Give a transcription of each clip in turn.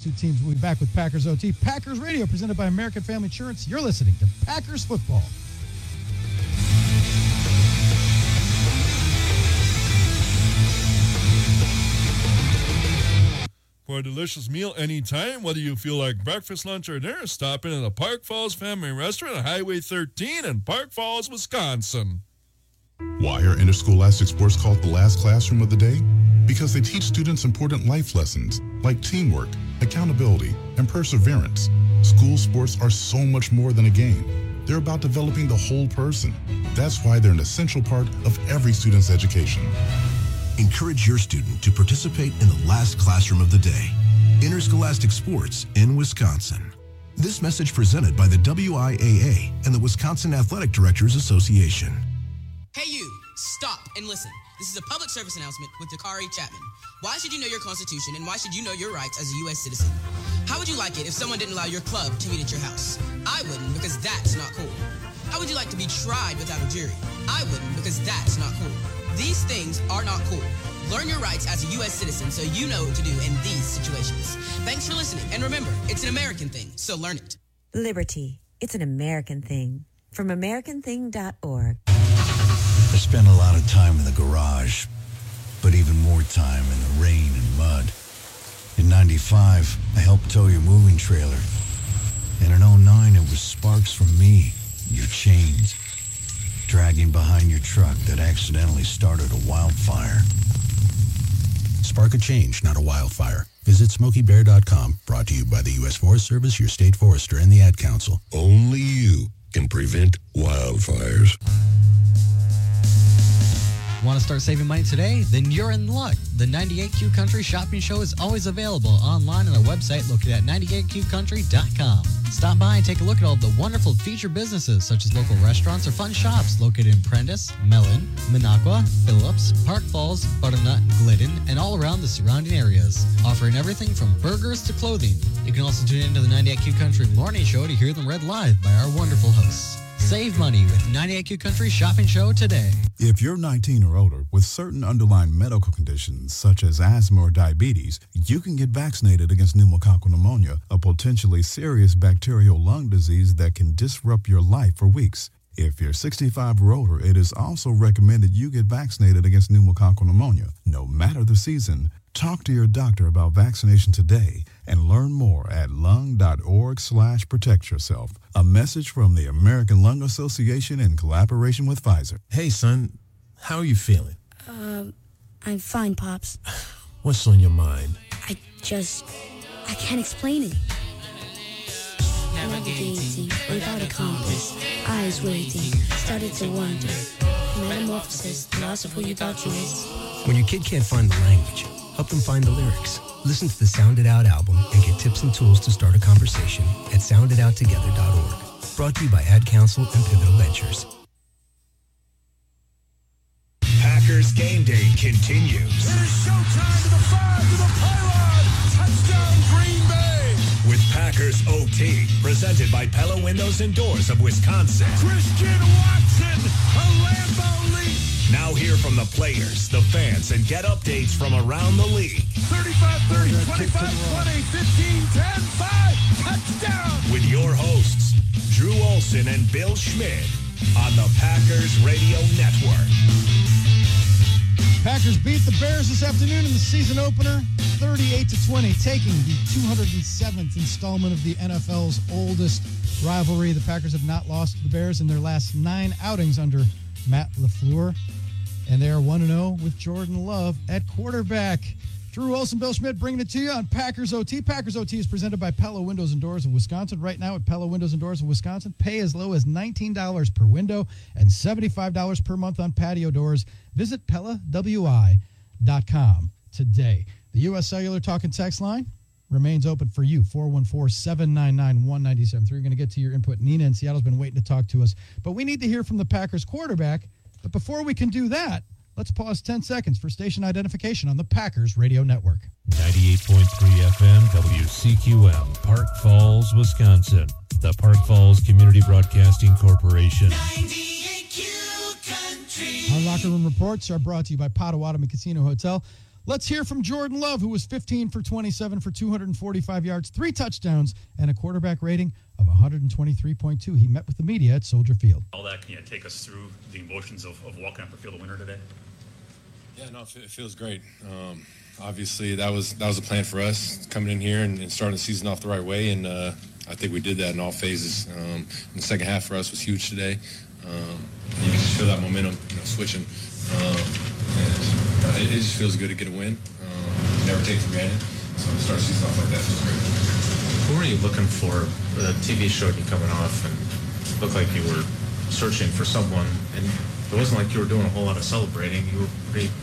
two teams. We'll be back with Packers OT. Packers Radio, presented by American Family Insurance. You're listening to Packers Football. For a delicious meal anytime, whether you feel like breakfast, lunch, or dinner, stop in at the Park Falls Family Restaurant on Highway 13 in Park Falls, Wisconsin. Why are interscholastic sports called the last classroom of the day? Because they teach students important life lessons like teamwork, accountability, and perseverance. School sports are so much more than a game. They're about developing the whole person. That's why they're an essential part of every student's education. Encourage your student to participate in the last classroom of the day. Interscholastic sports in Wisconsin. This message presented by the WIAA and the Wisconsin Athletic Directors Association. Hey you, stop and listen. This is a public service announcement with Dakari Chapman. Why should you know your Constitution and why should you know your rights as a U.S. citizen? How would you like it if someone didn't allow your club to meet at your house? I wouldn't, because that's not cool. How would you like to be tried without a jury? I wouldn't, because that's not cool. These things are not cool. Learn your rights as a U.S. citizen so you know what to do in these situations. Thanks for listening. And remember, it's an American thing, so learn it. Liberty. It's an American thing. From AmericanThing.org. I spent a lot of time in the garage, but even more time in the rain and mud. In 95, I helped tow your moving trailer. And in 09, it was sparks from me, your chains, dragging behind your truck that accidentally started a wildfire. Spark a change, not a wildfire. Visit SmokeyBear.com, brought to you by the U.S. Forest Service, your state forester, and the Ad Council. Only you can prevent wildfires. Want to start saving money today? Then you're in luck. The 98Q Country Shopping Show is always available online on our website located at 98QCountry.com. Stop by and take a look at all the wonderful featured businesses such as local restaurants or fun shops located in Prentice, Mellon, Minocqua, Phillips, Park Falls, Butternut, Glidden, and all around the surrounding areas, offering everything from burgers to clothing. You can also tune into the 98Q Country Morning Show to hear them read live by our wonderful hosts. Save money with 98Q Country Shopping Show today. If you're 19 or older with certain underlying medical conditions such as asthma or diabetes, you can get vaccinated against pneumococcal pneumonia, a potentially serious bacterial lung disease that can disrupt your life for weeks. If you're 65 or older, it is also recommended you get vaccinated against pneumococcal pneumonia. No matter the season, talk to your doctor about vaccination today and learn more at lung.org/protect yourself. A message from the American Lung Association in collaboration with Pfizer. Hey, son, how are you feeling? I'm fine, Pops. What's on your mind? I can't explain it. Navigating without a compass, eyes waiting, started to wonder. Metamorphosis, loss of who you thought you was. When your kid can't find the language, help them find the lyrics. Listen to the Sound It Out album and get tips and tools to start a conversation at sounditouttogether.org. Brought to you by Ad Council and Pivotal Ventures. Packers game day continues. It is showtime to the 5 to the pylon. Touchdown Green Bay. With Packers OT, presented by Pella Windows and Doors of Wisconsin. Christian Watson, a Lambeau leap. Now hear from the players, the fans, and get updates from around the league. 35-30, 25-20, 15-10, 5, touchdown. With your hosts, Drew Olson and Bill Schmidt on the Packers Radio Network. Packers beat the Bears this afternoon in the season opener, 38-20, taking the 207th installment of the NFL's oldest rivalry. The Packers have not lost to the Bears in their last 9 outings under Matt LaFleur, and they are 1-0 with Jordan Love at quarterback. Drew Olson, Bill Schmidt bringing it to you on Packers OT. Packers OT is presented by Pella Windows and Doors of Wisconsin. Right now at Pella Windows and Doors of Wisconsin, pay as low as $19 per window and $75 per month on patio doors. Visit PellaWI.com today. The U.S. Cellular Talk and Text line remains open for you, 414-799-1973. You're going to get to your input. Nina in Seattle's been waiting to talk to us, but we need to hear from the Packers quarterback. But before we can do that, let's pause 10 seconds for station identification on the Packers Radio Network. 98.3 FM WCQM, Park Falls, Wisconsin. The Park Falls Community Broadcasting Corporation. 98Q Country. Our locker room reports are brought to you by Potawatomi Casino Hotel. Let's hear from Jordan Love, who was 15 for 27 for 245 yards, 3 touchdowns, and a quarterback rating of 123.2. He met with the media at Soldier Field. All that, can you take us through the emotions of walking up the field a winner today? Yeah, no, it feels great. Obviously, that was a plan for us, coming in here and starting the season off the right way, and I think we did that in all phases. In the second half for us was huge today. You can just feel that momentum, switching. And it just feels good to get a win. Never take for granted. So to start the season off like that feels great. Who were you looking for? The TV showed you coming off and looked like you were searching for someone, and it wasn't like you were doing a whole lot of celebrating. You were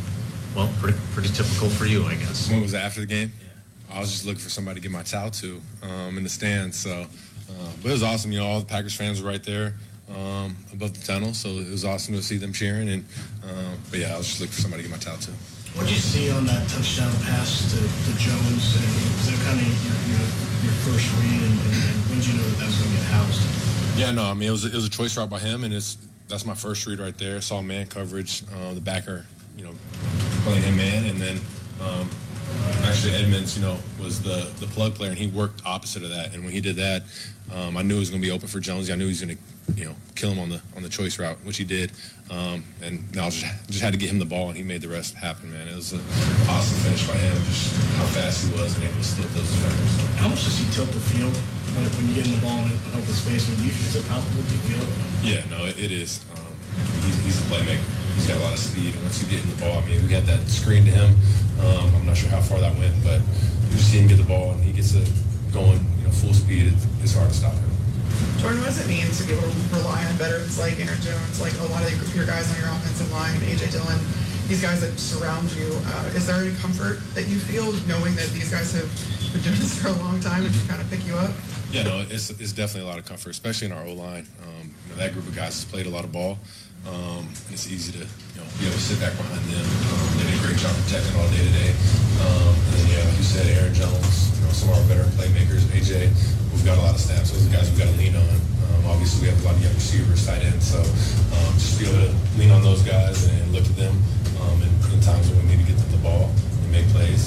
pretty typical for you, I guess. When was it, after the game? Yeah. I was just looking for somebody to give my towel to in the stands. So, but it was awesome. All the Packers fans were right there above the tunnel, so it was awesome to see them cheering. And but yeah, I was just looking for somebody to give my towel to. What did you see on that touchdown pass to Jones? And was that kind of your first read? And when did you know that was going to get housed? Yeah, no, I mean it was a choice route by him, and that's my first read right there. Saw man coverage, the backer, playing him man, and then actually Edmonds, was the plug player, and he worked opposite of that. And when he did that, I knew it was going to be open for Jonesy. I knew he was going to, kill him on the choice route, which he did. And I just had to get him the ball, and he made the rest happen, man. It was an awesome finish by him, just how fast he was and able to slip those defenders. How much does he tilt the field when you get in the ball in an open space? Is it palpable? Do you feel it? Yeah, no, it is. He's a playmaker. He's got a lot of speed, and once you get in the ball, I mean, we got that screen to him. I'm not sure how far that went, but you just see him get the ball, and he gets it going, full speed. It's hard to stop him. Jordan, what does it mean to be able to rely on veterans like Aaron Jones, like a lot of your guys on your offensive line, A.J. Dillon, these guys that surround you? Is there any comfort that you feel knowing that these guys have been doing this for a long time and just kind of pick you up? Yeah, no, it's definitely a lot of comfort, especially in our O-line. That group of guys has played a lot of ball. It's easy to be able to sit back behind them. They did a great job protecting all day today. And then, like you said, Aaron Jones, some of our veteran playmakers, AJ, we've got a lot of snaps. Those are the guys we've got to lean on. Obviously, we have a lot of young receivers, tight ends, so just be able to lean on those guys and look at them in times when we need to get them the ball and make plays.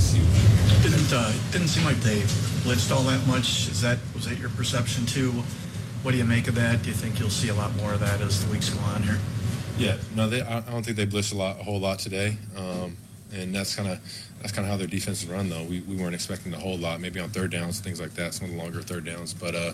Didn't seem like they blitzed all that much. Was that your perception too? What do you make of that? Do you think you'll see a lot more of that as the weeks go on here? Yeah, no, I don't think they blitzed a whole lot today, and that's kind of how their defense is run. Though we weren't expecting a whole lot, maybe on third downs, things like that, some of the longer third downs. But I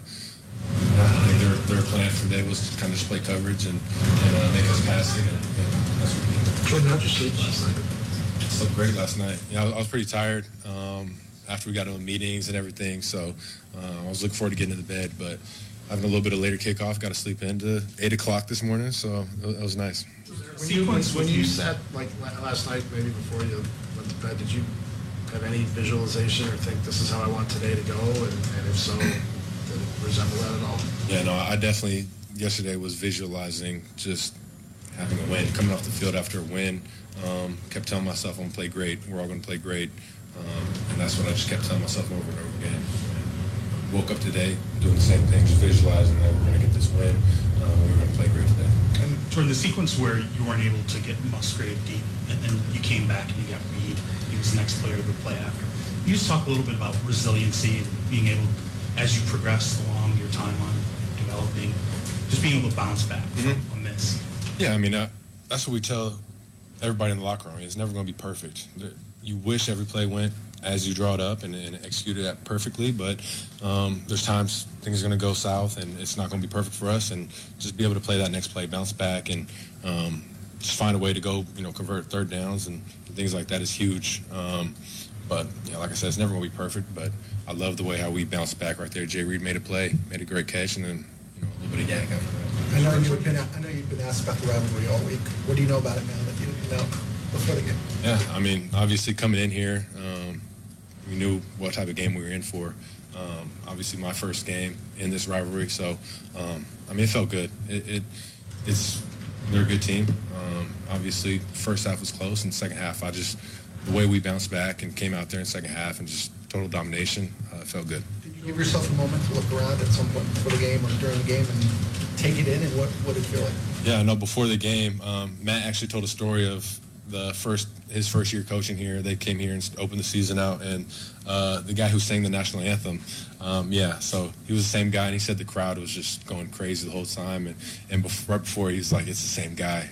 think their plan for today was to kind of just play coverage and make us passing, and that's what we did. Jordan, how'd you sleep last night? I slept great last night. I was pretty tired after we got into meetings and everything, so I was looking forward to getting into bed, but having a little bit of later kickoff, got to sleep into 8 o'clock this morning, so it was nice. When you sat like last night, maybe before you went to bed, did you have any visualization or think this is how I want today to go? And if so, did it resemble that at all? Yeah, no, I definitely yesterday was visualizing just having a win, coming off the field after a win. Kept telling myself I'm going to play great. We're all going to play great. And that's what I just kept telling myself over and over again. Woke up today doing the same thing, just visualizing that we're going to get this win. We're going to play great today. And Jordan, the sequence where you weren't able to get Musgrave deep, and then you came back and you got Reed, he was the next player to play after. Can you just talk a little bit about resiliency and being able, as you progress along your time on developing, just being able to bounce back from a miss? Yeah, I mean, that's what we tell everybody in the locker room. It's never going to be perfect. You wish every play went as you draw it up and execute it perfectly, but there's times things are going to go south and it's not going to be perfect for us, and just be able to play that next play, bounce back, and just find a way to go, convert third downs and things like that is huge. But, like I said, it's never going to be perfect, but I love the way how we bounced back right there. Jay Reed made a play, made a great catch, and then a little bit of yank after that. I know you've been asked about the rivalry all week. What do you know about it now that you didn't know before the game? Yeah, I mean, obviously coming in here, we knew what type of game we were in for. Obviously my first game in this rivalry, so it felt good. They're a good team. Obviously first half was close, and second half the way we bounced back and came out there in second half and just total domination, it felt good. Did you give yourself a moment to look around at some point before the game or during the game and take it in, and what did it feel like? Yeah, no, before the game, Matt actually told a story of his first year coaching here. They came here and opened the season out, and the guy who sang the national anthem, so he was the same guy, and he said the crowd was just going crazy the whole time, and right before he's like, it's the same guy.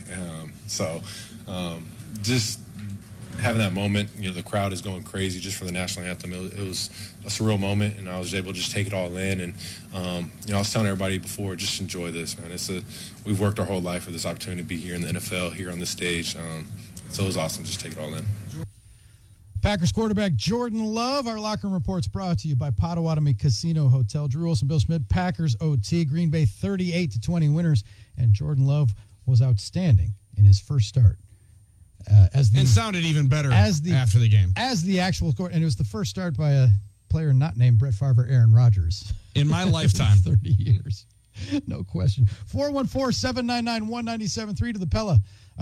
Just having that moment, the crowd is going crazy just for the national anthem. It was a surreal moment, and I was able to just take it all in. And I was telling everybody before, just enjoy this, man. We've worked our whole life for this opportunity to be here in the NFL, here on this stage. So it was awesome. Just take it all in. Packers quarterback Jordan Love. Our locker room report's brought to you by Potawatomi Casino Hotel. Drew Olson, Bill Schmidt, Packers OT. Green Bay 38-20 winners, and Jordan Love was outstanding in his first start. And sounded even better after the game. As the actual court, and it was the first start by a player not named Brett Favre or Aaron Rodgers. In my lifetime. 30 years. No question. 414-799-1973 to the Pella.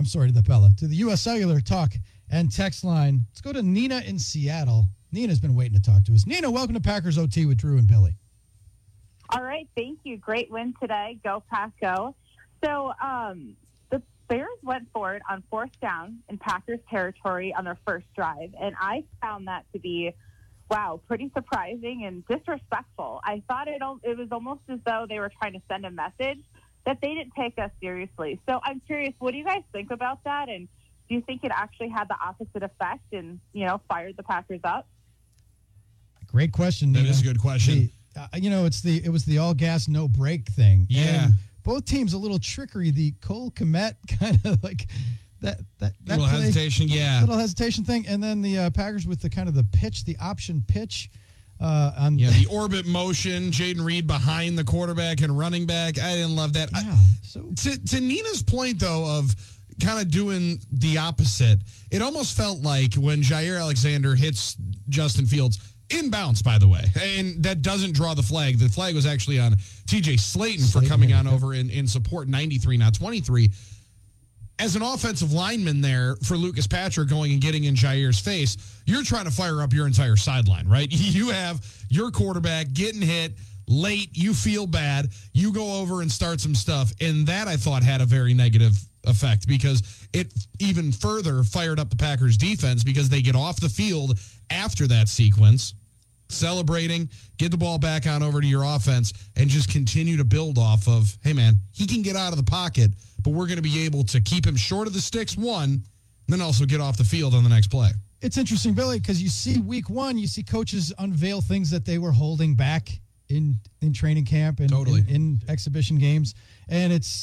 To the U.S. Cellular Talk and text line. Let's go to Nina in Seattle. Nina's been waiting to talk to us. Nina, welcome to Packers OT with Drew and Billy. All right, thank you. Great win today. Go Pack, go. So, the Bears went for it on fourth down in Packers territory on their first drive, and I found that to be, pretty surprising and disrespectful. I thought it was almost as though they were trying to send a message that they didn't take us seriously. So I'm curious, what do you guys think about that? And do you think it actually had the opposite effect and, fired the Packers up? Great question, Nina. That is a good question. It was the all gas, no brake thing. Yeah. And both teams a little trickery. The Cole Kmet kind of like that little play, hesitation, little hesitation thing, and then the Packers with the kind of the option pitch. The orbit motion, Jaden Reed behind the quarterback and running back. I didn't love that. Yeah, to Nina's point, though, of kind of doing the opposite, it almost felt like when Jair Alexander hits Justin Fields, inbounds, by the way, and that doesn't draw the flag. The flag was actually on TJ Slayton for coming on over in support, 93, not 23. As an offensive lineman there for Lucas Patrick going and getting in Jair's face, you're trying to fire up your entire sideline, right? You have your quarterback getting hit late. You feel bad. You go over and start some stuff. And that, I thought, had a very negative effect because it even further fired up the Packers defense because they get off the field after that sequence, celebrating, get the ball back on over to your offense, and just continue to build off of, hey, man, he can get out of the pocket, but we're going to be able to keep him short of the sticks, one, and then also get off the field on the next play. It's interesting, Billy, because you see week one, you see coaches unveil things that they were holding back in training camp and in exhibition games, and it's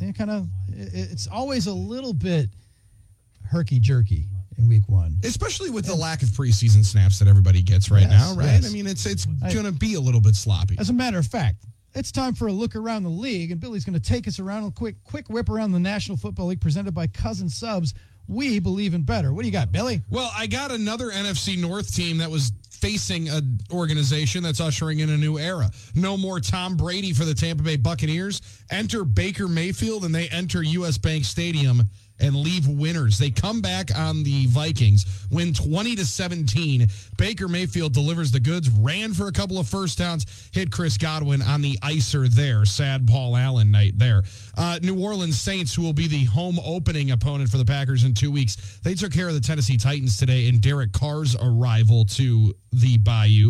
it's always a little bit herky-jerky in week one. Especially with the lack of preseason snaps that everybody gets now, right? Yes. I mean, it's going to be a little bit sloppy. As a matter of fact, it's time for a look around the league, and Billy's going to take us around a quick whip around the National Football League presented by Cousin Subs. We believe in better. What do you got, Billy? Well, I got another NFC North team that was facing an organization that's ushering in a new era. No more Tom Brady for the Tampa Bay Buccaneers. Enter Baker Mayfield, and they enter U.S. Bank Stadium and leave winners. They come back on the Vikings, win 20-17. Baker Mayfield delivers the goods, ran for a couple of first downs, hit Chris Godwin on the icer there. Sad Paul Allen night there. New Orleans Saints, who will be the home opening opponent for the Packers in 2 weeks, they took care of the Tennessee Titans today in Derek Carr's arrival to the Bayou.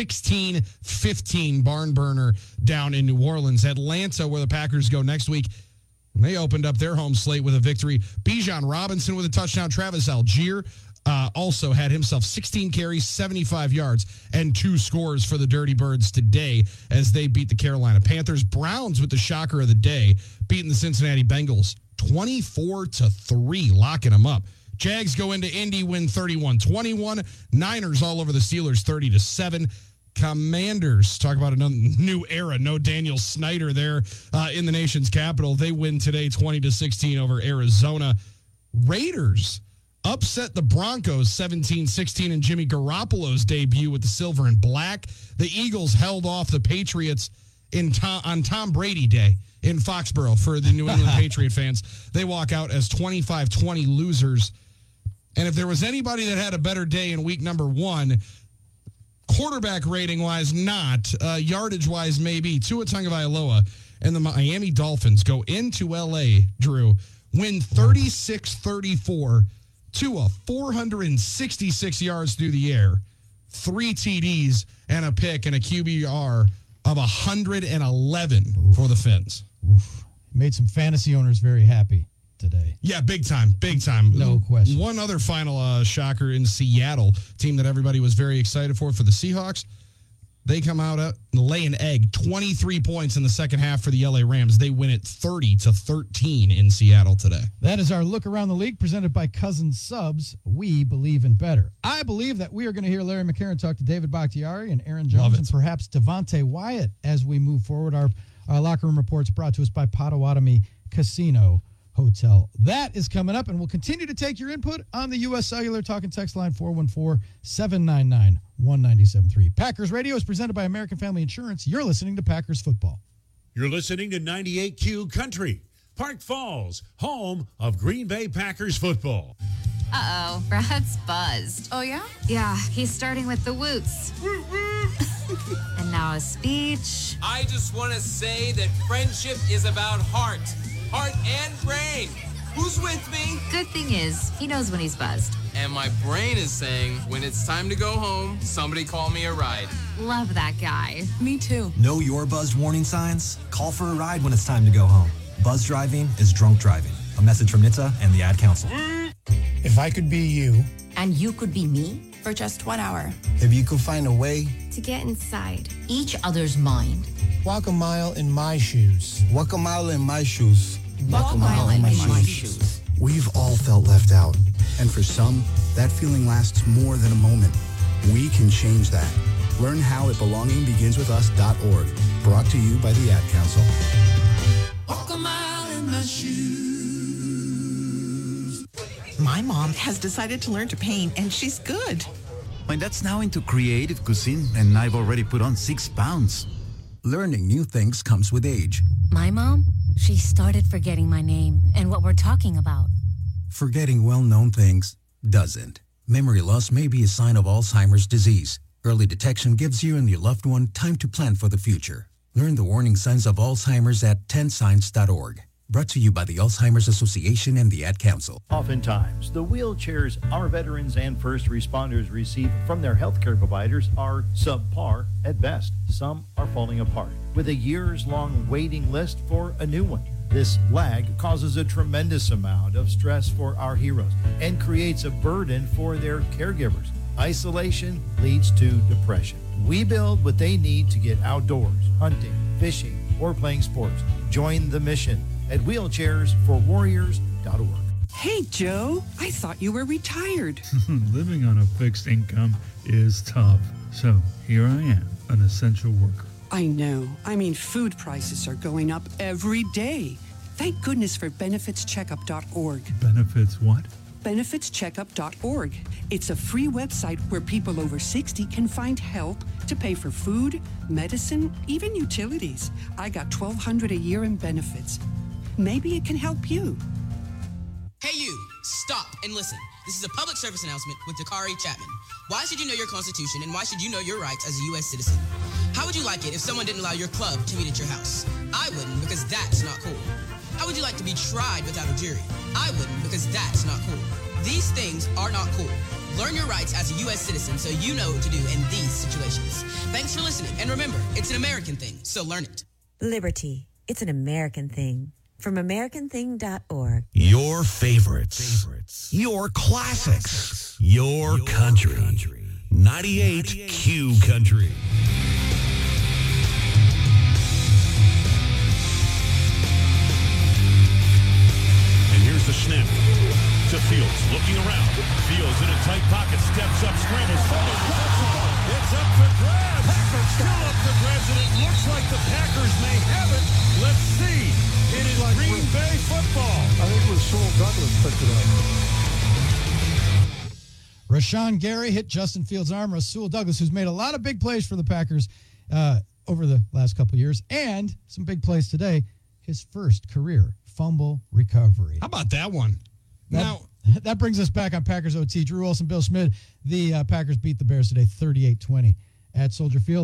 16-15 barn burner down in New Orleans. Atlanta, where the Packers go next week, they opened up their home slate with a victory. Bijan Robinson with a touchdown. Travis Algier also had himself 16 carries, 75 yards, and 2 scores for the Dirty Birds today as they beat the Carolina Panthers. Browns with the shocker of the day, beating the Cincinnati Bengals 24-3, locking them up. Jags go into Indy, win 31-21. Niners all over the Steelers, 30-7. Commanders, talk about another new era. No Daniel Snyder there in the nation's capital. They win today 20-16 over Arizona. Raiders upset the Broncos 17-16 in Jimmy Garoppolo's debut with the silver and black. The Eagles held off the Patriots on Tom Brady Day in Foxborough for the New England Patriot fans. They walk out as 25-20 losers. And if there was anybody that had a better day in week number 1, quarterback rating-wise, not. Yardage-wise, maybe. Tua Tagovailoa and the Miami Dolphins go into L.A., Drew, win 36-34 Tua, 466 yards through the air, 3 TDs, and a pick, and a QBR of 111 for the Fins. Oof. Made some fantasy owners very happy today. Yeah, big time. No question. One other final shocker in Seattle, team that everybody was very excited for the Seahawks. They come out and lay an egg, 23 points in the second half for the LA Rams. They win it 30-13 in Seattle today. That is our look around the league presented by Cousins Subs. We believe in better. I believe that we are going to hear Larry McCarron talk to David Bakhtiari and Aaron Jones and perhaps Devontae Wyatt as we move forward. Our locker room reports brought to us by Potawatomi Casino Hotel. That is coming up, and we'll continue to take your input on the U.S. Cellular Talk and Text line 414-799-1973. Packers Radio is presented by American Family Insurance. You're listening to Packers Football. You're listening to 98Q Country, Park Falls, home of Green Bay Packers football. Uh-oh, Brad's buzzed. Oh, yeah? Yeah, he's starting with the woots. And now a speech. I just want to say that friendship is about heart and brain. Who's with me? Good thing is, he knows when he's buzzed. And my brain is saying, when it's time to go home, somebody call me a ride. Love that guy. Me too. Know your buzzed warning signs? Call for a ride when it's time to go home. Buzz driving is drunk driving. A message from NHTSA and the Ad Council. If I could be you. And you could be me. For just 1 hour. If you could find a way. To get inside each other's mind. Walk a mile in my shoes. Walk a mile in my shoes. Walk a mile in my shoes. We've all felt left out. And for some, that feeling lasts more than a moment. We can change that. Learn how at belongingbeginswithus.org. Brought to you by the Ad Council. Walk a mile in my shoes. My mom has decided to learn to paint, and she's good. My dad's now into creative cuisine, and I've already put on 6 pounds. Learning new things comes with age. My mom, she started forgetting my name and what we're talking about. Forgetting well-known things doesn't. Memory loss may be a sign of Alzheimer's disease. Early detection gives you and your loved one time to plan for the future. Learn the warning signs of Alzheimer's at 10signs.org. Brought to you by the Alzheimer's Association and the Ad Council. Oftentimes, the wheelchairs our veterans and first responders receive from their healthcare providers are subpar at best. Some are falling apart, with a years-long waiting list for a new one. This lag causes a tremendous amount of stress for our heroes and creates a burden for their caregivers. Isolation leads to depression. We build what they need to get outdoors, hunting, fishing, or playing sports. Join the mission at wheelchairsforwarriors.org. Hey, Joe, I thought you were retired. Living on a fixed income is tough. So here I am, an essential worker. I know. I mean, food prices are going up every day. Thank goodness for benefitscheckup.org. Benefits what? benefitscheckup.org. It's a free website where people over 60 can find help to pay for food, medicine, even utilities. I got $1,200 a year in benefits. Maybe it can help you. Hey you, stop and listen. This is a public service announcement with Dakari Chapman. Why should you know your Constitution and why should you know your rights as a U.S. citizen? How would you like it if someone didn't allow your club to meet at your house? I wouldn't because that's not cool. How would you like to be tried without a jury? I wouldn't because that's not cool. These things are not cool. Learn your rights as a U.S. citizen so you know what to do in these situations. Thanks for listening. And remember, it's an American thing, so learn it. Liberty. It's an American thing. From AmericanThing.org. Your favorites. Your classics. Your country. 98 Q Country. And here's the snap to Fields, looking around. Fields in a tight pocket, steps up, scrambles forward. It's up for grabs. Packers still up for grabs, and it looks like the Packers may have it. Let's see. It is like Green Bay football. I think Rasul Douglas picked it up. Rashawn Gary hit Justin Fields' arm. Rasul Douglas, who's made a lot of big plays for the Packers over the last couple of years, and some big plays today, his first career fumble recovery. How about that one? That brings us back on Packers OT. Drew Olson, Bill Schmidt. The Packers beat the Bears today 38-20 at Soldier Field.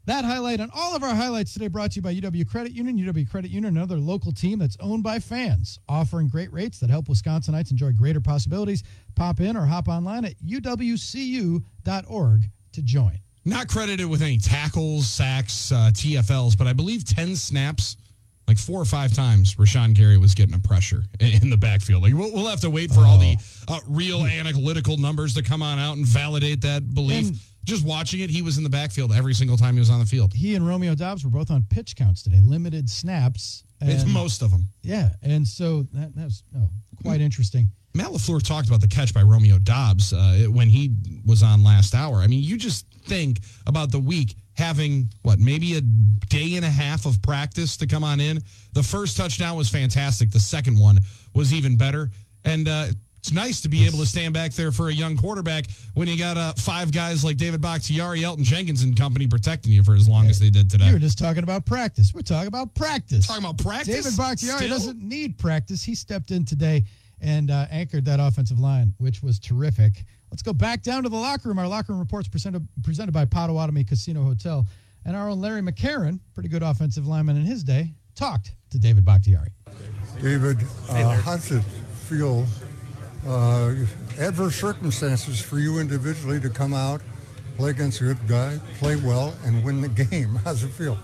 That highlight and all of our highlights today brought to you by UW Credit Union. UW Credit Union, another local team that's owned by fans, offering great rates that help Wisconsinites enjoy greater possibilities. Pop in or hop online at uwcu.org to join. Not credited with any tackles, sacks, TFLs, but I believe 10 snaps, like 4 or 5 times, Rashawn Gary was getting a pressure in the backfield. Like we'll have to wait for all the real analytical numbers to come on out and validate that belief. And just watching it, he was in the backfield every single time he was on the field. He and Romeo Doubs were both on pitch counts today, limited snaps. It's most of them. Yeah, and so that was quite interesting. Matt LaFleur talked about the catch by Romeo Doubs when he was on last hour. I mean, you just think about the week having, maybe a day and a half of practice to come on in. The first touchdown was fantastic. The second one was even better. And it's nice to be able to stand back there for a young quarterback when you got 5 guys like David Bakhtiari, Elton Jenkins and company protecting you for as long as they did today. You were just talking about practice. We're talking about practice. David Bakhtiari doesn't need practice. He stepped in today and anchored that offensive line, which was terrific. Let's go back down to the locker room. Our locker room report's presented by Potawatomi Casino Hotel. And our own Larry McCarron, pretty good offensive lineman in his day, talked to David Bakhtiari. David, how does it feel, adverse circumstances for you individually to come out, play against a good guy, play well, and win the game? How's it feel?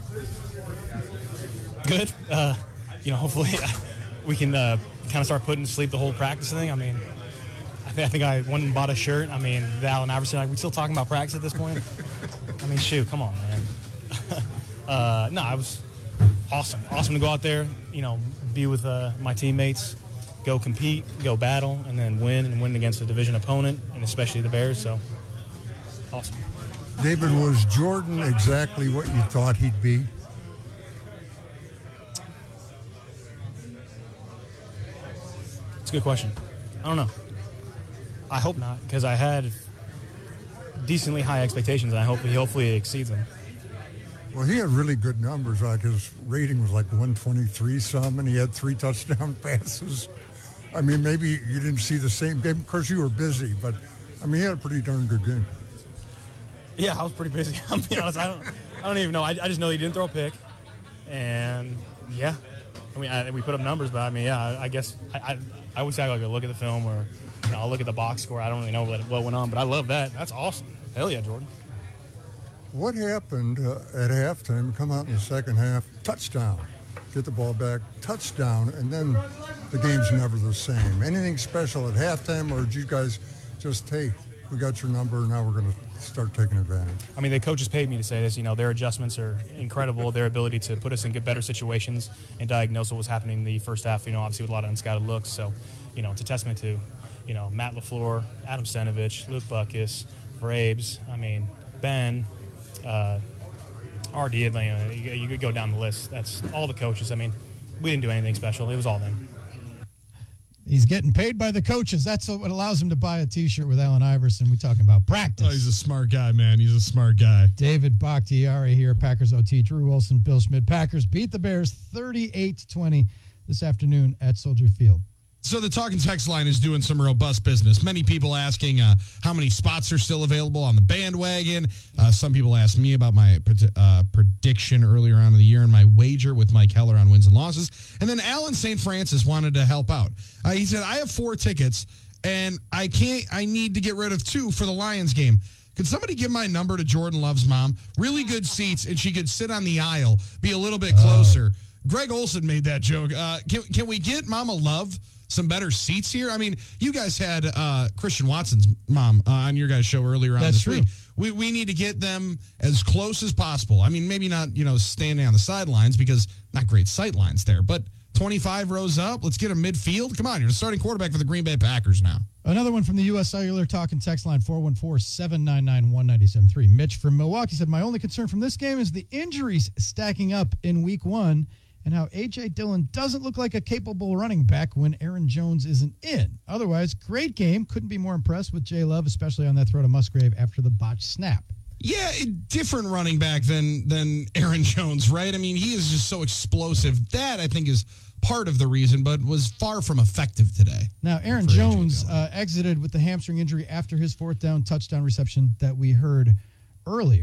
Good. Hopefully we can kind of start putting to sleep the whole practice thing. I mean, I think I went and bought a shirt. I mean, Allen Iverson, are we still talking about practice at this point? I mean, shoot, come on, man. No, it was awesome. Awesome to go out there, be with my teammates, go compete, go battle, and then win against a division opponent, and especially the Bears. So, awesome. David, was Jordan exactly what you thought he'd be? It's a good question. I don't know. I hope not, because I had decently high expectations, and hopefully exceeds them. Well, he had really good numbers. Like his rating was like 123 some, and he had 3 touchdown passes. I mean, maybe you didn't see the same game because you were busy, but I mean, he had a pretty darn good game. Yeah, I was pretty busy. I'll be honest. I don't even know. I just know he didn't throw a pick, and yeah, I mean, we put up numbers, but I mean, yeah, I guess I would say I go look at the film or I'll look at the box score. I don't really know what went on, but I love that. That's awesome. Hell yeah, Jordan. What happened at halftime? Come out in the second half, touchdown, get the ball back, touchdown, and then the game's never the same. Anything special at halftime, or did you guys just, hey, we got your number, now we're going to start taking advantage? I mean, the coaches paid me to say this. Their adjustments are incredible. Their ability to put us in better situations and diagnose what was happening in the first half, obviously with a lot of unscouted looks. So, it's a testament to, Matt LaFleur, Adam Stenavich, Luke Buckus, Vrabes, Ben, RD, you could go down the list. That's all the coaches. I mean, we didn't do anything special. It was all them. He's getting paid by the coaches. That's what allows him to buy a T-shirt with Allen Iverson. We're talking about practice. Oh, he's a smart guy, man. He's a smart guy. David Bakhtiari here, Packers OT. Drew Wilson, Bill Schmidt. Packers beat the Bears 38-20 this afternoon at Soldier Field. So the Talking Text line is doing some robust business. Many people asking how many spots are still available on the bandwagon. Some people asked me about my prediction earlier on in the year and my wager with Mike Heller on wins and losses. And then Alan St. Francis wanted to help out. He said, I have 4 tickets, and I need to get rid of 2 for the Lions game. Could somebody give my number to Jordan Love's mom? Really good seats, and she could sit on the aisle, be a little bit closer. Greg Olson made that joke. Can we get Mama Love some better seats here? I mean, you guys had Christian Watson's mom on your guys' show earlier on this week. We need to get them as close as possible. I mean, maybe not, standing on the sidelines because not great sight lines there, but 25 rows up. Let's get a midfield. Come on, you're the starting quarterback for the Green Bay Packers now. Another one from the U.S. Cellular Talking Text line, 414-799-1973. Mitch from Milwaukee said, my only concern from this game is the injuries stacking up in week 1 and how A.J. Dillon doesn't look like a capable running back when Aaron Jones isn't in. Otherwise, great game. Couldn't be more impressed with Jay Love, especially on that throw to Musgrave after the botched snap. Yeah, different running back than Aaron Jones, right? I mean, he is just so explosive. That, I think, is part of the reason, but was far from effective today. Now, Aaron Jones exited with the hamstring injury after his 4th down touchdown reception that we heard earlier.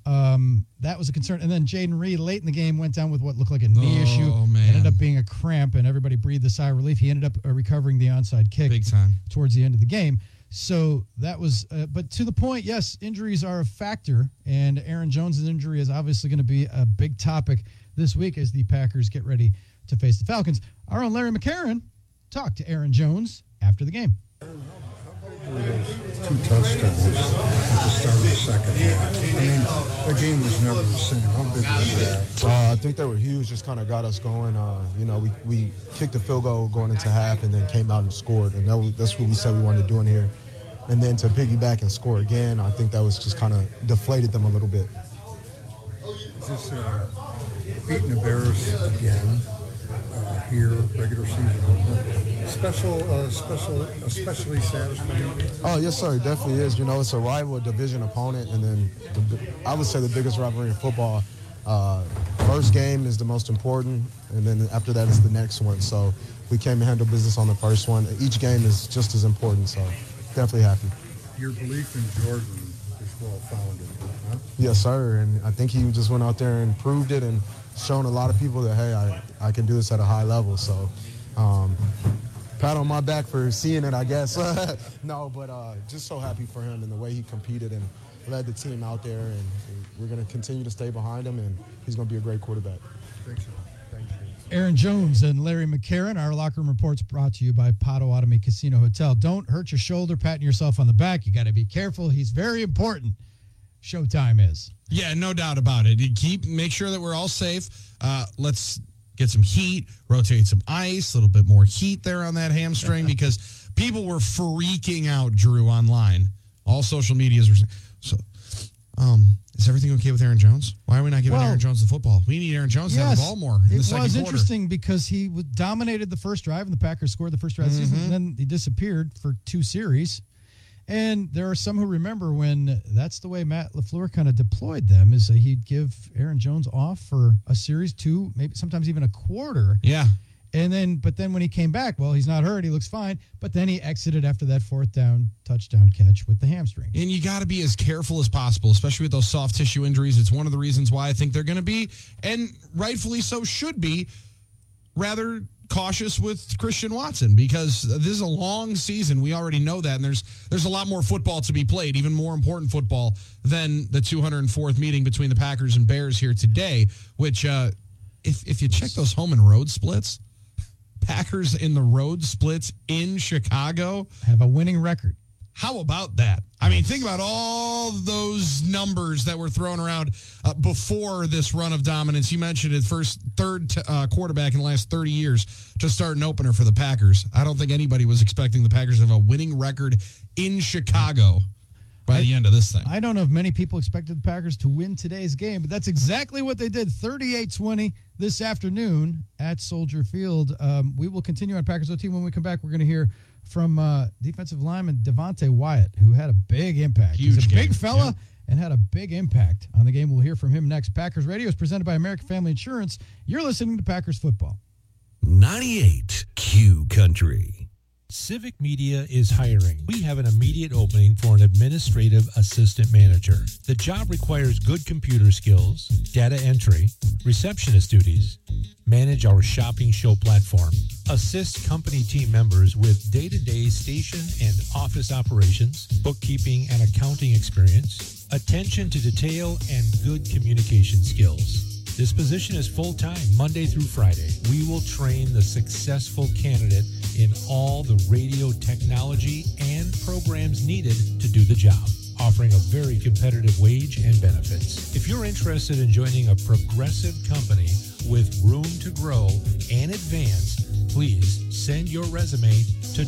that was a concern. And then Jaden Reed, late in the game, went down with what looked like a knee issue. Man. Ended up being a cramp, and everybody breathed a sigh of relief. He ended up recovering the onside kick big time towards the end of the game. So that was, but to the point, yes, injuries are a factor, and Aaron Jones' injury is obviously going to be a big topic this week as the Packers get ready to face the Falcons. Our own Larry McCarron talked to Aaron Jones after the game. 2 touchdowns at the start of the second half. I mean, the game was never the same. How big was that? I think they were huge, just kind of got us going. We kicked a field goal going into half and then came out and scored. And that's what we said we wanted to do in here. And then to piggyback and score again, I think that was just kind of deflated them a little bit. Is this beating the Bears again here, regular season? Especially satisfying? Oh, yes, sir. It definitely is. It's a rival division opponent, and then I would say the biggest rivalry in football. First game is the most important, and then after that is the next one. So we came to handle business on the first one. Each game is just as important, so definitely happy. Your belief in Jordan is well-founded, huh? Yes, sir, and I think he just went out there and proved it and shown a lot of people that, hey, I can do this at a high level. So pat on my back for seeing it, I guess. No, but just so happy for him and the way he competed and led the team out there, and we're going to continue to stay behind him, and he's going to be a great quarterback. Thank you. Aaron Jones and Larry McCarron. Our Locker Room Report's brought to you by Potawatomi Casino Hotel. Don't hurt your shoulder patting yourself on the back. You got to be careful. He's very important. Showtime is. Yeah, no doubt about it. Make sure that we're all safe. Let's get some heat, rotate some ice, a little bit more heat there on that hamstring because people were freaking out, Drew, online. All social medias were saying, is everything okay with Aaron Jones? Why are we not giving Aaron Jones the football? We need Aaron Jones to have the ball more in the second quarter. It was interesting because he dominated the first drive, and the Packers scored the first drive of the season, and then he disappeared for 2 series. And there are some who remember when that's the way Matt LaFleur kind of deployed them, is that he'd give Aaron Jones off for a series, 2, maybe sometimes even a quarter. Yeah. But then when he came back, well, he's not hurt. He looks fine. But then he exited after that 4th down touchdown catch with the hamstring. And you got to be as careful as possible, especially with those soft tissue injuries. It's one of the reasons why I think they're going to be, and rightfully so should be, rather cautious with Christian Watson, because this is a long season. We already know that, and there's a lot more football to be played, even more important football than the 204th meeting between the Packers and Bears here today, which if you check those home and road splits, Packers in the road splits in Chicago have a winning record. How about that? I mean, think about all those numbers that were thrown around before this run of dominance. You mentioned it, third quarterback in the last 30 years to start an opener for the Packers. I don't think anybody was expecting the Packers to have a winning record in Chicago by the end of this thing. I don't know if many people expected the Packers to win today's game, but that's exactly what they did. 38-20 this afternoon at Soldier Field. We will continue on Packers OT. When we come back, we're going to hear from defensive lineman Devontae Wyatt, who had a big impact. He's a big fella and had a big impact on the game. We'll hear from him next. Packers Radio is presented by American Family Insurance. You're listening to Packers Football. 98 Q Country. Civic Media is hiring. We have an immediate opening for an administrative assistant manager. The job requires good computer skills, data entry, receptionist duties, manage our shopping show platform, assist company team members with day-to-day station and office operations, bookkeeping and accounting experience, attention to detail, and good communication skills. This position is full-time, Monday through Friday. We will train the successful candidate in all the radio technology and programs needed to do the job, offering a very competitive wage and benefits. If you're interested in joining a progressive company with room to grow and advance, please send your resume to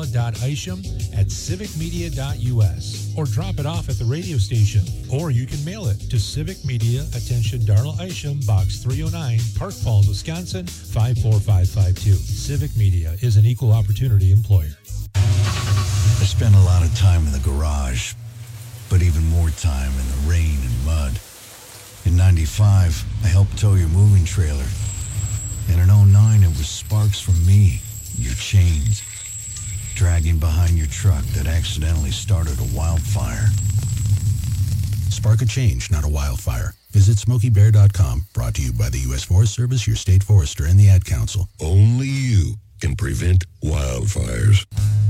darla.isham@civicmedia.us or drop it off at the radio station. Or you can mail it to Civic Media, attention Darla Isham, Box 309, Park Falls, Wisconsin, 54552. Civic Media is an equal opportunity employer. I spent a lot of time in the garage, but even more time in the rain and mud. In 95, I helped tow your moving trailer. And in 09, it was sparks from me, your chains, dragging behind your truck that accidentally started a wildfire. spark a change, not a wildfire. Visit SmokeyBear.com, brought to you by the U.S. Forest Service, your state forester, and the Ad Council. Only you can prevent wildfires.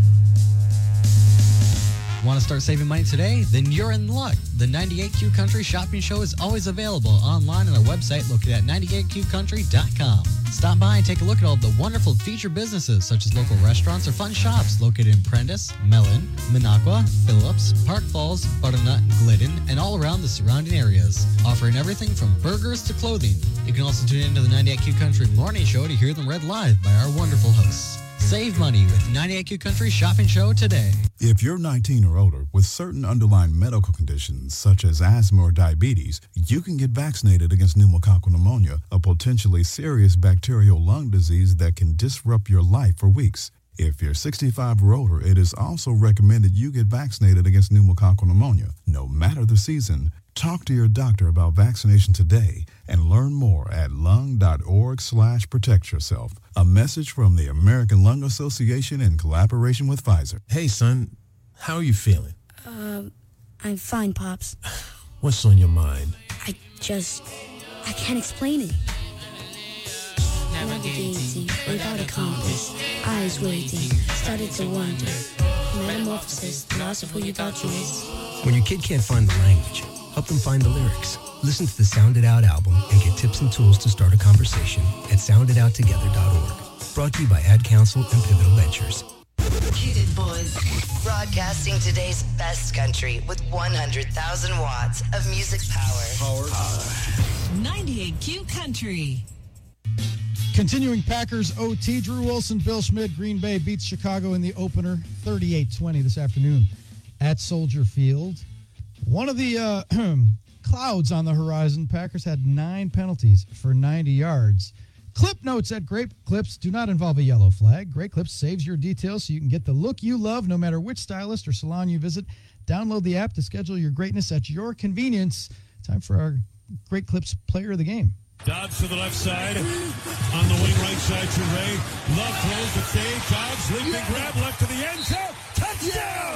Want to start saving money today? Then you're in luck. The 98Q Country Shopping Show is always available online on our website located at 98QCountry.com. Stop by and take a look at all the wonderful featured businesses such as local restaurants or fun shops located in Prentice, Mellon, Minocqua, Phillips, Park Falls, Butternut, Glidden, and all around the surrounding areas, offering everything from burgers to clothing. You can also tune into the 98Q Country Morning Show to hear them read live by our wonderful hosts. Save money with 98Q Country Shopping Show today. If you're 19 or older with certain underlying medical conditions such as asthma or diabetes, you can get vaccinated against pneumococcal pneumonia, a potentially serious bacterial lung disease that can disrupt your life for weeks. If you're 65 or older, it is also recommended you get vaccinated against pneumococcal pneumonia, no matter the season. Talk to your doctor about vaccination today and learn more at lung.org/protectyourself. A message from the American Lung Association in collaboration with Pfizer. Hey, son, how are you feeling? I'm fine, Pops. What's on your mind? I can't explain it. Navigating without a compass, eyes waiting, started to wonder. Metamorphosis, loss of who you thought you was. When your kid can't find the language, help them find the lyrics. Listen to the Sound It Out album and get tips and tools to start a conversation at sounditouttogether.org. Brought to you by Ad Council and Pivotal Ventures. Muted Boys, broadcasting today's best country with 100,000 watts of music power. 98Q Country. Continuing Packers OT, Drew Wilson, Bill Schmidt, Green Bay beats Chicago in the opener 38-20 this afternoon at Soldier Field. One of the clouds on the horizon, Packers had 9 penalties for 90 yards. Clip notes at Great Clips do not involve a yellow flag. Great Clips saves your details so you can get the look you love no matter which stylist or salon you visit. Download the app to schedule your greatness at your convenience. Time for our Great Clips player of the game. Dodds to the left side. On the wing right side to Ray. Love throws the fade. Dodds leaping grab left to the end zone. Touchdown!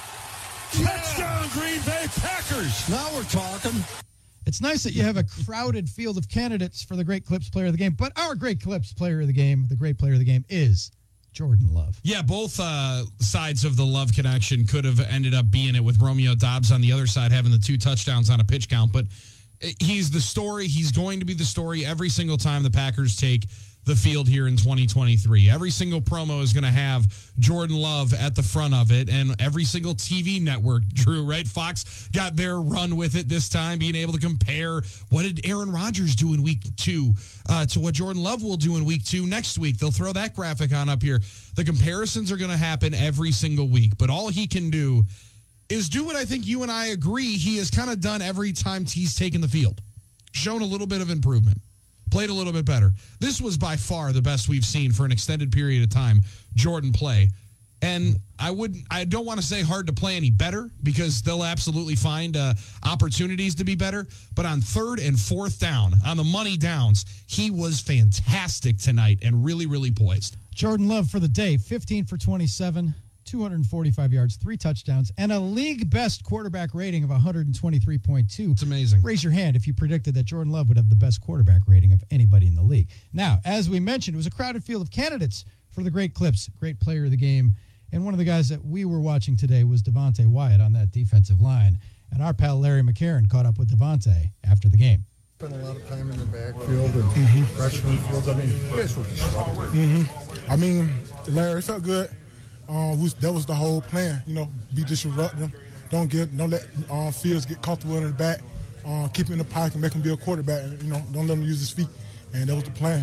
Touchdown, Green Bay Packers. Now we're talking. It's nice that you have a crowded field of candidates for the Great Clips player of the game, but our Great Clips player of the game, the great player of the game, is Jordan Love. Yeah, both sides of the Love connection could have ended up being it with Romeo Doubs on the other side having the 2 touchdowns on a pitch count, but he's the story. He's going to be the story every single time the Packers take the field here in 2023. Every single promo is going to have Jordan Love at the front of it, and every single TV network, Drew, right? Fox got their run with it this time, being able to compare what did Aaron Rodgers do in week 2 to what Jordan Love will do in week 2 next week. They'll throw that graphic on up here. The comparisons are going to happen every single week, but all he can do is do what I think you and I agree he has kind of done every time he's taken the field. Shown a little bit of improvement. Played a little bit better. This was by far the best we've seen for an extended period of time, Jordan play. And I don't want to say hard to play any better because they'll absolutely find opportunities to be better. But on 3rd and 4th down, on the money downs, he was fantastic tonight and really, really poised. Jordan Love for the day, 15 for 27, 245 yards, 3 touchdowns, and a league-best quarterback rating of 123.2. It's amazing. Raise your hand if you predicted that Jordan Love would have the best quarterback rating of anybody in the league. Now, as we mentioned, it was a crowded field of candidates for the Great Clips, great player of the game. And one of the guys that we were watching today was Devontae Wyatt on that defensive line. And our pal Larry McCarron caught up with Devontae after the game. Spent a lot of time in the backfield and freshman fields. I mean, you guys were disruptive. I mean, Larry, it felt good. That was the whole plan, be disruptive. Don't let Fields get comfortable in the back. Keep him in the pocket and make him be a quarterback. Don't let him use his feet. And that was the plan.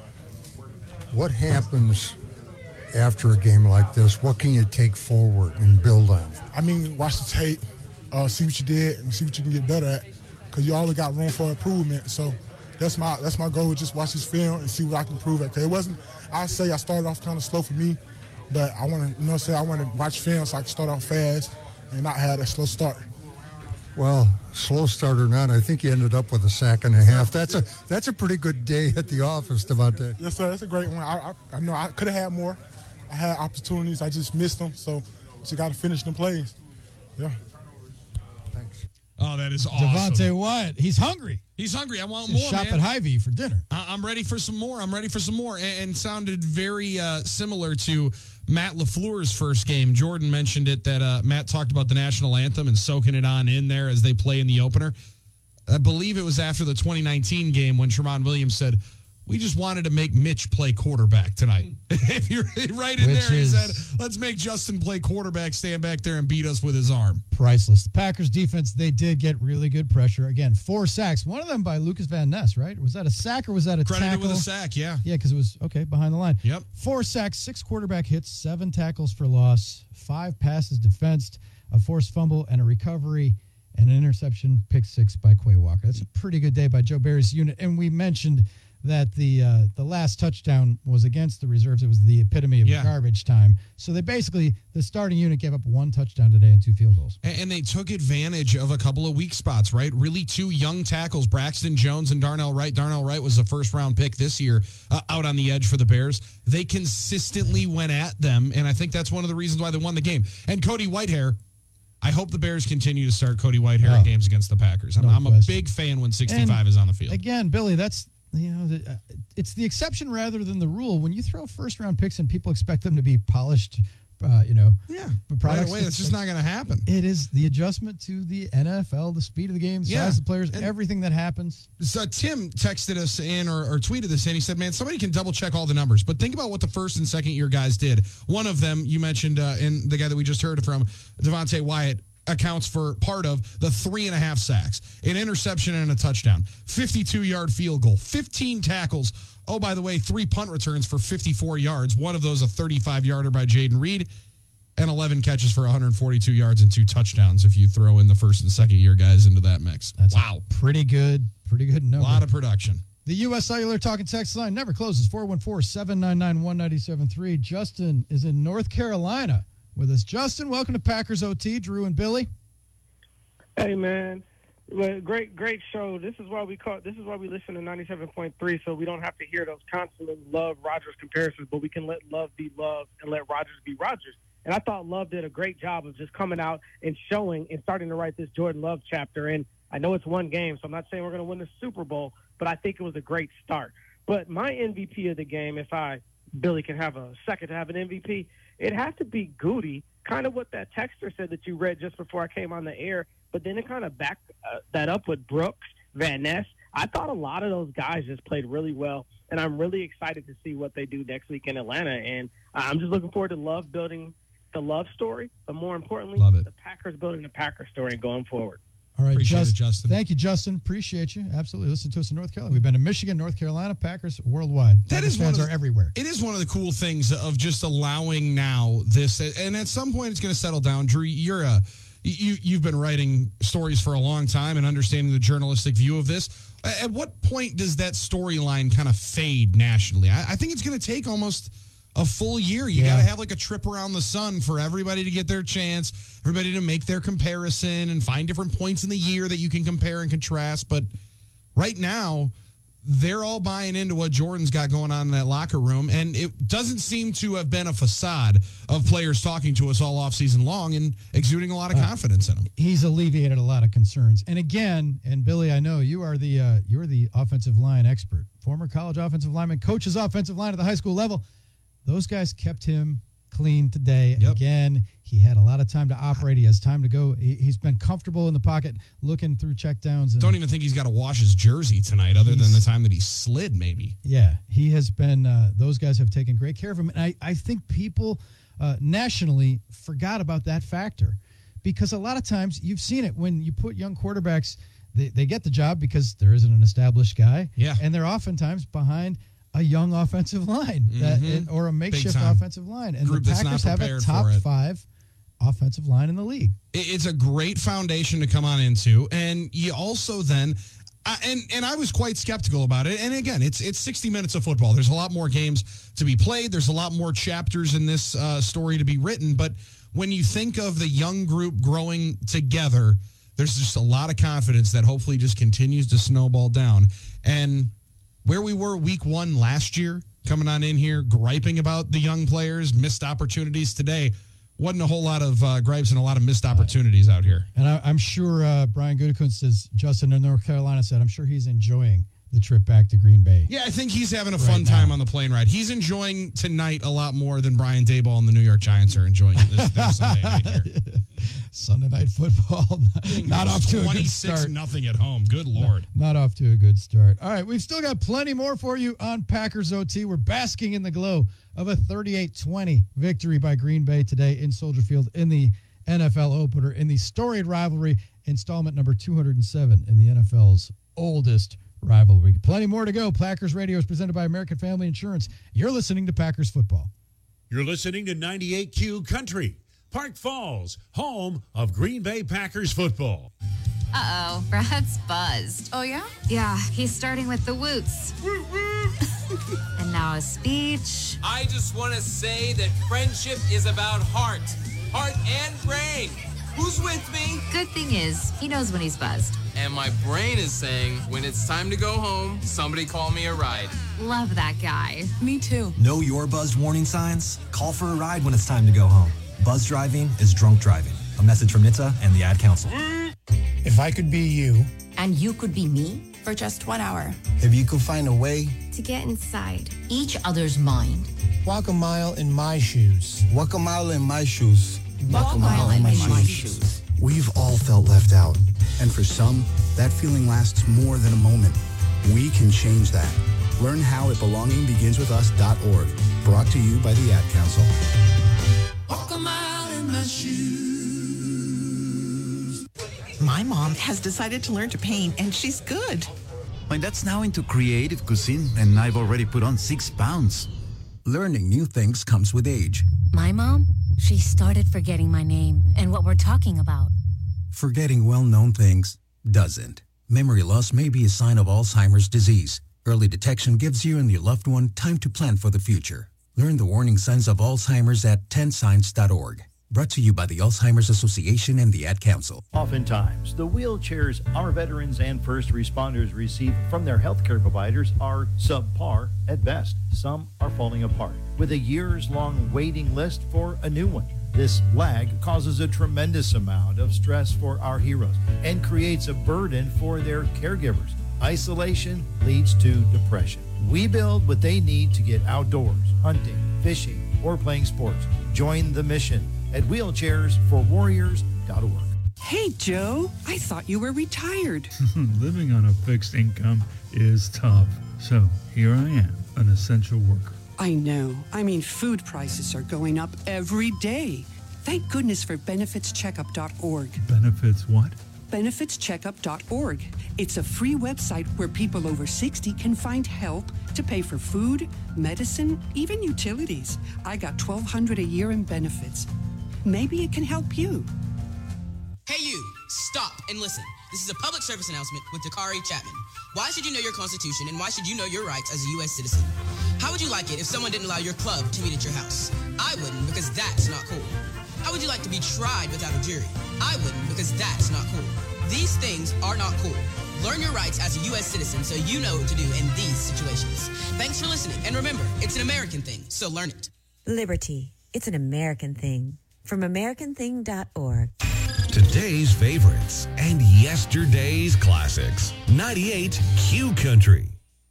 What happens after a game like this? What can you take forward and build on? I mean, watch the tape, see what you did, and see what you can get better at. Because you always got room for improvement. So that's my goal. Just watch this film and see what I can improve at. Because it wasn't. I say I started off kind of slow for me. But I want to, I want to watch film so I can start off fast and not have that slow start. Well, slow start or not, I think you ended up with a sack and a half. That's a pretty good day at the office, Devontae. Yes, sir. That's a great one. I know I could have had more. I had opportunities. I just missed them. So you got to finish them plays. Yeah. Thanks. Oh, that is awesome. Devontae Wyatt, he's hungry. He's hungry. I want He's more, shop man. at Hy-Vee for dinner. I'm ready for some more. And sounded very similar to Matt LaFleur's first game. Jordan mentioned it that Matt talked about the national anthem and soaking it on in there as they play in the opener. I believe it was after the 2019 game when Tramon Williams said, we just wanted to make Mitch play quarterback tonight. If you're right in there, he said, let's make Justin play quarterback, stand back there and beat us with his arm. Priceless. The Packers defense, they did get really good pressure. Again, 4 sacks. One of them by Lucas Van Ness, right? Was that a sack or was that a Credited tackle? with a sack, yeah. Yeah, because it was, behind the line. Yep. 4 sacks, 6 quarterback hits, 7 tackles for loss, 5 passes defensed, a forced fumble, and a recovery, and an interception, pick 6 by Quay Walker. That's a pretty good day by Joe Barry's unit. And we mentioned that the last touchdown was against the reserves. It was the epitome of garbage time. So the starting unit gave up 1 touchdown today and 2 field goals. And they took advantage of a couple of weak spots, right? Really 2 young tackles, Braxton Jones and Darnell Wright. Darnell Wright was a first-round pick this year out on the edge for the Bears. They consistently went at them, and I think that's one of the reasons why they won the game. And Cody Whitehair, I hope the Bears continue to start Cody Whitehair in games against the Packers. I'm a big fan when 65 is on the field. Again, Billy, that's... it's the exception rather than the rule. When you throw first-round picks and people expect them to be polished, products, right away, it's just not going to happen. It is the adjustment to the NFL, the speed of the game, the size of the players, and everything that happens. So Tim texted us in or tweeted us in. He said, man, somebody can double-check all the numbers, but think about what the first and second-year guys did. One of them, you mentioned, and the guy that we just heard from, Devontae Wyatt, accounts for part of the 3.5 sacks, an interception and a touchdown, 52-yard field goal, 15 tackles. Oh, by the way, 3 punt returns for 54 yards. One of those a 35-yarder by Jaden Reed, and 11 catches for 142 yards and 2 touchdowns if you throw in the first and second-year guys into that mix. That's pretty good number. A lot of production. The U.S. Cellular Talking Text line never closes, 414-799-1973. Justin is in North Carolina with us. Justin, welcome to Packers OT, Drew and Billy. Hey, man. Well, great show. This is why we listen to 97.3, so we don't have to hear those constant Love Rodgers comparisons, but we can let Love be Love and let Rodgers be Rodgers. And I thought Love did a great job of just coming out and showing and starting to write this Jordan Love chapter. And I know it's 1 game, so I'm not saying we're going to win the Super Bowl, but I think it was a great start. But my MVP of the game, Billy can have a second to have an MVP, it has to be Goody, kind of what that texter said that you read just before I came on the air, but then it kind of backed that up with Brooks, Van Ness. I thought a lot of those guys just played really well, and I'm really excited to see what they do next week in Atlanta. And I'm just looking forward to Love building the Love story, but more importantly, the Packers building the Packers story going forward. All right, Justin. Thank you, Justin. Appreciate you. Absolutely. Listen to us in North Carolina. We've been to Michigan, North Carolina, Packers worldwide. Packers fans are everywhere. It is one of the cool things of just allowing now this, and at some point it's going to settle down. Drew, you've been writing stories for a long time and understanding the journalistic view of this. At what point does that storyline kind of fade nationally? I think it's going to take almost a full year. You got to have like a trip around the sun for everybody to get their chance, everybody to make their comparison and find different points in the year that you can compare and contrast. But right now, they're all buying into what Jordan's got going on in that locker room, and it doesn't seem to have been a facade of players talking to us all offseason long and exuding a lot of confidence in them. He's alleviated a lot of concerns. And again, and Billy, I know you're the offensive line expert, former college offensive lineman, coaches offensive line at the high school level. Those guys kept him clean today. Yep. Again, he had a lot of time to operate. He has time to go. He's been comfortable in the pocket, looking through checkdowns. Don't even think he's got to wash his jersey tonight, other than the time that he slid, maybe. Yeah, he has been. Those guys have taken great care of him, and I think people nationally forgot about that factor, because a lot of times you've seen it when you put young quarterbacks. They get the job because there isn't an established guy, and they're oftentimes behind a young offensive line or a makeshift offensive line. And Group the Packers have a top 5 offensive line in the league. It's a great foundation to come on into. And you also then, and I was quite skeptical about it. And again, it's 60 minutes of football. There's a lot more games to be played. There's a lot more chapters in this story to be written. But when you think of the young group growing together, there's just a lot of confidence that hopefully just continues to snowball down. And where we were week 1 last year, coming on in here, griping about the young players, missed opportunities today, wasn't a whole lot of gripes and a lot of missed opportunities out here. And I'm sure Brian Gutekunst says, Justin in North Carolina said, I'm sure he's enjoying the trip back to Green Bay. Yeah, I think he's having a fun time on the plane ride. He's enjoying tonight a lot more than Brian Daboll and the New York Giants are enjoying this Sunday night here. Sunday night football, not off to a good 26-0 at home. Good Lord. Not off to a good start. All right, we've still got plenty more for you on Packers OT. We're basking in the glow of a 38-20 victory by Green Bay today in Soldier Field in the NFL opener in the storied rivalry, installment number 207 in the NFL's oldest rivalry. Plenty more to go. Packers Radio is presented by American Family Insurance. You're listening to Packers Football. You're listening to 98Q Country, Park Falls, home of Green Bay Packers football. Uh-oh, Brad's buzzed. Oh, yeah? Yeah, he's starting with the woots. And now a speech. I just want to say that friendship is about heart and brain. Who's with me? Good thing is, he knows when he's buzzed. And my brain is saying, when it's time to go home, somebody call me a ride. Love that guy. Me too. Know your buzzed warning signs? Call for a ride when it's time to go home. Buzz driving is drunk driving. A message from NHTSA and the Ad Council. If I could be you. And you could be me for just 1 hour. If you could find a way to get inside each other's mind. Walk a mile in my shoes. Walk a mile in my shoes. Walk a mile in my shoes. We've all felt left out. And for some, that feeling lasts more than a moment. We can change that. Learn how at belongingbeginswithus.org. Brought to you by the Ad Council. Walk a mile in my shoes. My mom has decided to learn to paint, and she's good. My dad's now into creative cuisine, and I've already put on 6 pounds. Learning new things comes with age. My mom, she started forgetting my name and what we're talking about. Forgetting well-known things doesn't. Memory loss may be a sign of Alzheimer's disease. Early detection gives you and your loved one time to plan for the future. Learn the warning signs of Alzheimer's at 10signs.org. Brought to you by the Alzheimer's Association and the Ad Council. Oftentimes, the wheelchairs our veterans and first responders receive from their healthcare providers are subpar at best. Some are falling apart, with a years-long waiting list for a new one. This lag causes a tremendous amount of stress for our heroes and creates a burden for their caregivers. Isolation leads to depression. We build what they need to get outdoors, hunting, fishing, or playing sports. Join the mission at wheelchairsforwarriors.org. Hey, Joe, I thought you were retired. Living on a fixed income is tough. So here I am, an essential worker. I know. I mean, food prices are going up every day. Thank goodness for benefitscheckup.org. Benefits what? benefitscheckup.org. It's a free website where people over 60 can find help to pay for food, medicine, even utilities. I got $1,200 a year in benefits. Maybe it can help you. Hey you, stop and listen. This is a public service announcement with Dakari Chapman. Why should you know your Constitution and why should you know your rights as a U.S. citizen? How would you like it if someone didn't allow your club to meet at your house? I wouldn't, because that's not cool. How would you like to be tried without a jury? I wouldn't, because that's not cool. These things are not cool. Learn your rights as a U.S. citizen so you know what to do in these situations. Thanks for listening, and remember, it's an American thing, so learn it. Liberty. It's an American thing. From AmericanThing.org. Today's favorites and yesterday's classics. 98 Q Country.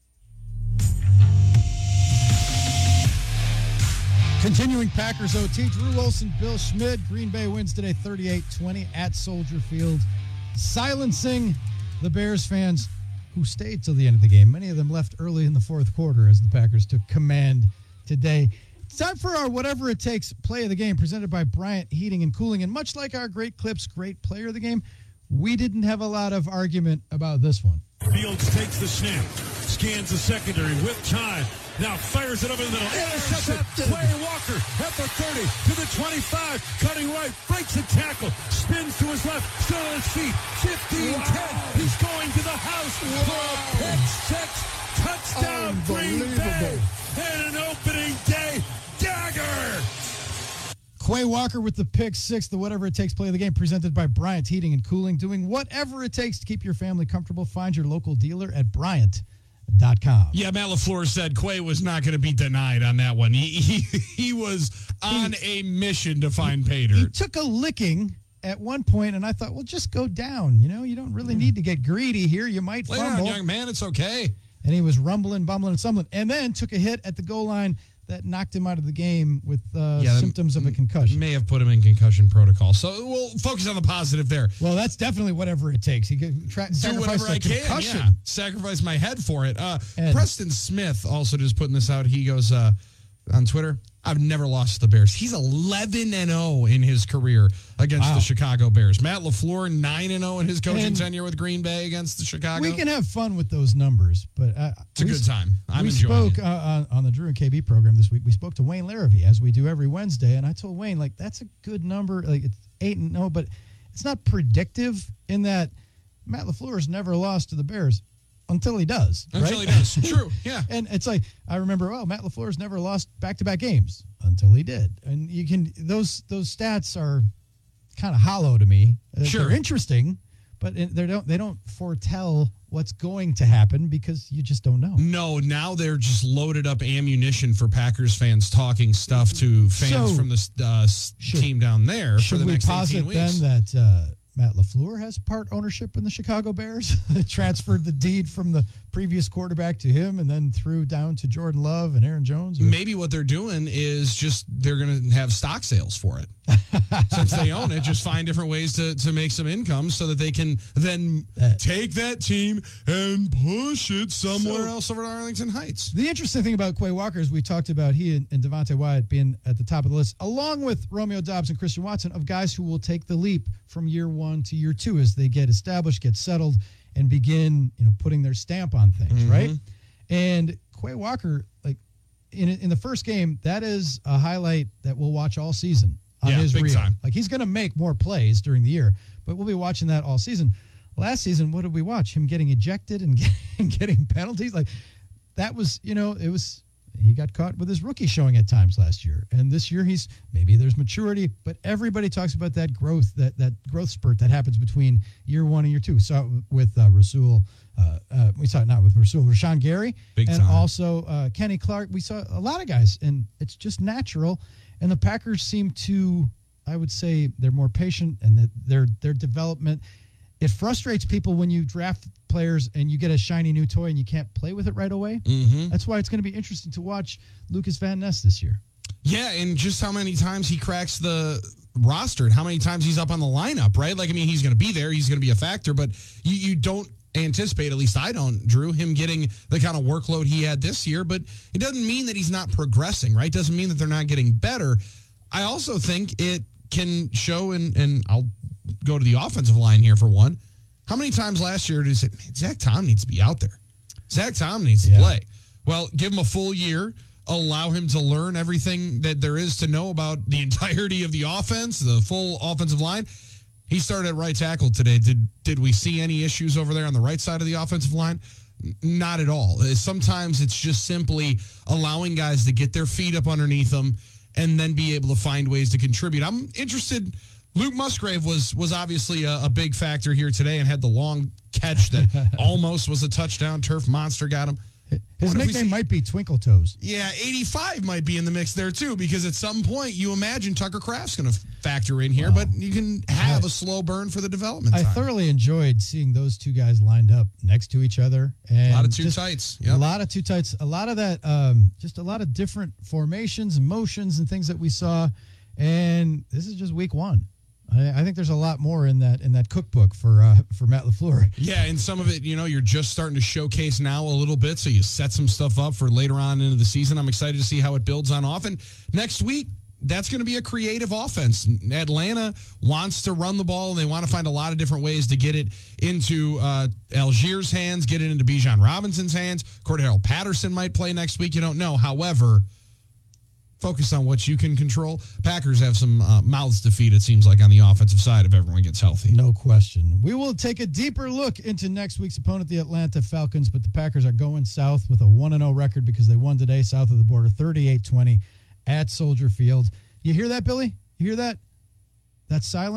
Continuing Packers OT, Drew Olson, Bill Schmidt. Green Bay wins today 38-20 at Soldier Field, silencing the Bears fans who stayed till the end of the game. Many of them left early in the fourth quarter as the Packers took command today. It's time for our Whatever It Takes play of the game, presented by Bryant Heating and Cooling. And much like our Great Clips, Great Player of the Game, we didn't have a lot of argument about this one. Fields takes the snap, scans the secondary with time. Now fires it over the middle. Intercepted. Quay Walker at the 30 to the 25. Cutting right, breaks the tackle, spins to his left, still on his feet. 15-10. He's going to the house for a pick six. Touchdown Green Bay. And an opening day dagger. Quay Walker with the pick six, the Whatever It Takes play of the game, presented by Bryant Heating and Cooling. Doing whatever it takes to keep your family comfortable. Find your local dealer at Bryant.com. Yeah, Matt LaFleur said Quay was not going to be denied on that one. He was on a mission to find pay dirt. He took a licking at one point, and I thought, well, just go down. You don't really need to get greedy here. You might Lay fumble. down, young man. It's okay. And he was rumbling, bumbling, and stumbling, and then took a hit at the goal line that knocked him out of the game with symptoms of a concussion. May have put him in concussion protocol. So we'll focus on the positive there. Well, that's definitely whatever it takes. He could do whatever I can. Yeah. Sacrifice my head for it. Preston Smith also just putting this out. He goes on Twitter, I've never lost to the Bears. He's 11-0 in his career against the Chicago Bears. Matt LaFleur, 9-0 in his coaching tenure with Green Bay against the Chicago. We can have fun with those numbers, but it's a good time. I'm enjoying it. We spoke on the Drew and KB program this week. We spoke to Wayne Larrivee, as we do every Wednesday, and I told Wayne, that's a good number. It's 8-0, but it's not predictive in that Matt LaFleur has never lost to the Bears. Until he does. Until he does. True. Yeah. And it's like, I remember, Matt LaFleur's never lost back-to-back games until he did. And those stats are kind of hollow to me. Sure. They're interesting, but they don't foretell what's going to happen because you just don't know. No, now they're just loaded up ammunition for Packers fans talking stuff to fans from the team down there for the next 18 weeks. Should we posit then that Matt LaFleur has part ownership in the Chicago Bears? Transferred the deed from the previous quarterback to him and then threw down to Jordan Love and Aaron Jones? Maybe what they're doing is they're going to have stock sales for it. Since they own it, just find different ways to make some income so that they can then take that team and push it somewhere else over to Arlington Heights. The interesting thing about Quay Walker is we talked about he and Devontae Wyatt being at the top of the list, along with Romeo Doubs and Christian Watson, of guys who will take the leap from year one to year two as they get established, get settled, and begin putting their stamp on things, right? And Quay Walker, in the first game, that is a highlight that we'll watch all season on his big reel. time. He's going to make more plays during the year, but we'll be watching that all season. Last season, what did we watch? Him getting ejected and getting penalties. That was, he got caught with his rookie showing at times last year. And this year maybe there's maturity, but everybody talks about that growth, that growth spurt that happens between year one and year two. We saw it with Rasul. We saw it not with Rasul, Rashawn Gary, also Kenny Clark. We saw a lot of guys, and it's just natural. And the Packers seem to, I would say, they're more patient, and that their development. It frustrates people when you draft players and you get a shiny new toy and you can't play with it right away. Mm-hmm. That's why it's going to be interesting to watch Lucas Van Ness this year. Yeah, and just how many times he cracks the roster and how many times he's up on the lineup, right? He's going to be there. He's going to be a factor, but you don't anticipate, at least I don't, Drew, him getting the kind of workload he had this year, but it doesn't mean that he's not progressing, right? Doesn't mean that they're not getting better. I also think it can show, and I'll go to the offensive line here for one. How many times last year did you say, Zach Tom needs to be out there? Zach Tom needs to play. Well, give him a full year, allow him to learn everything that there is to know about the entirety of the offense, the full offensive line. He started at right tackle today. Did we see any issues over there on the right side of the offensive line? Not at all. Sometimes it's just simply allowing guys to get their feet up underneath them and then be able to find ways to contribute. I'm interested. Luke Musgrave was obviously a big factor here today and had the long catch that almost was a touchdown. Turf Monster got him. His nickname might be Twinkle Toes. Yeah, 85 might be in the mix there, too, because at some point you imagine Tucker Kraft's going to factor in here, but you can have a slow burn for the development time. I thoroughly enjoyed seeing those two guys lined up next to each other. And a lot of two tights. Yep. A lot of two tights. A lot of that, just a lot of different formations and motions and things that we saw. And this is just week one. I think there's a lot more in that cookbook for Matt LaFleur. Yeah, and some of it, you're just starting to showcase now a little bit, so you set some stuff up for later on into the season. I'm excited to see how it builds on off. And next week, that's going to be a creative offense. Atlanta wants to run the ball, and they want to find a lot of different ways to get it into Algier's hands, get it into Bijan Robinson's hands. Cordero Patterson might play next week. You don't know. However, focus on what you can control. Packers have some mouths to feed, it seems like, on the offensive side if everyone gets healthy. No question. We will take a deeper look into next week's opponent, the Atlanta Falcons, but the Packers are going south with a 1-0 record because they won today south of the border, 38-20 at Soldier Field. You hear that, Billy? You hear that? That silence?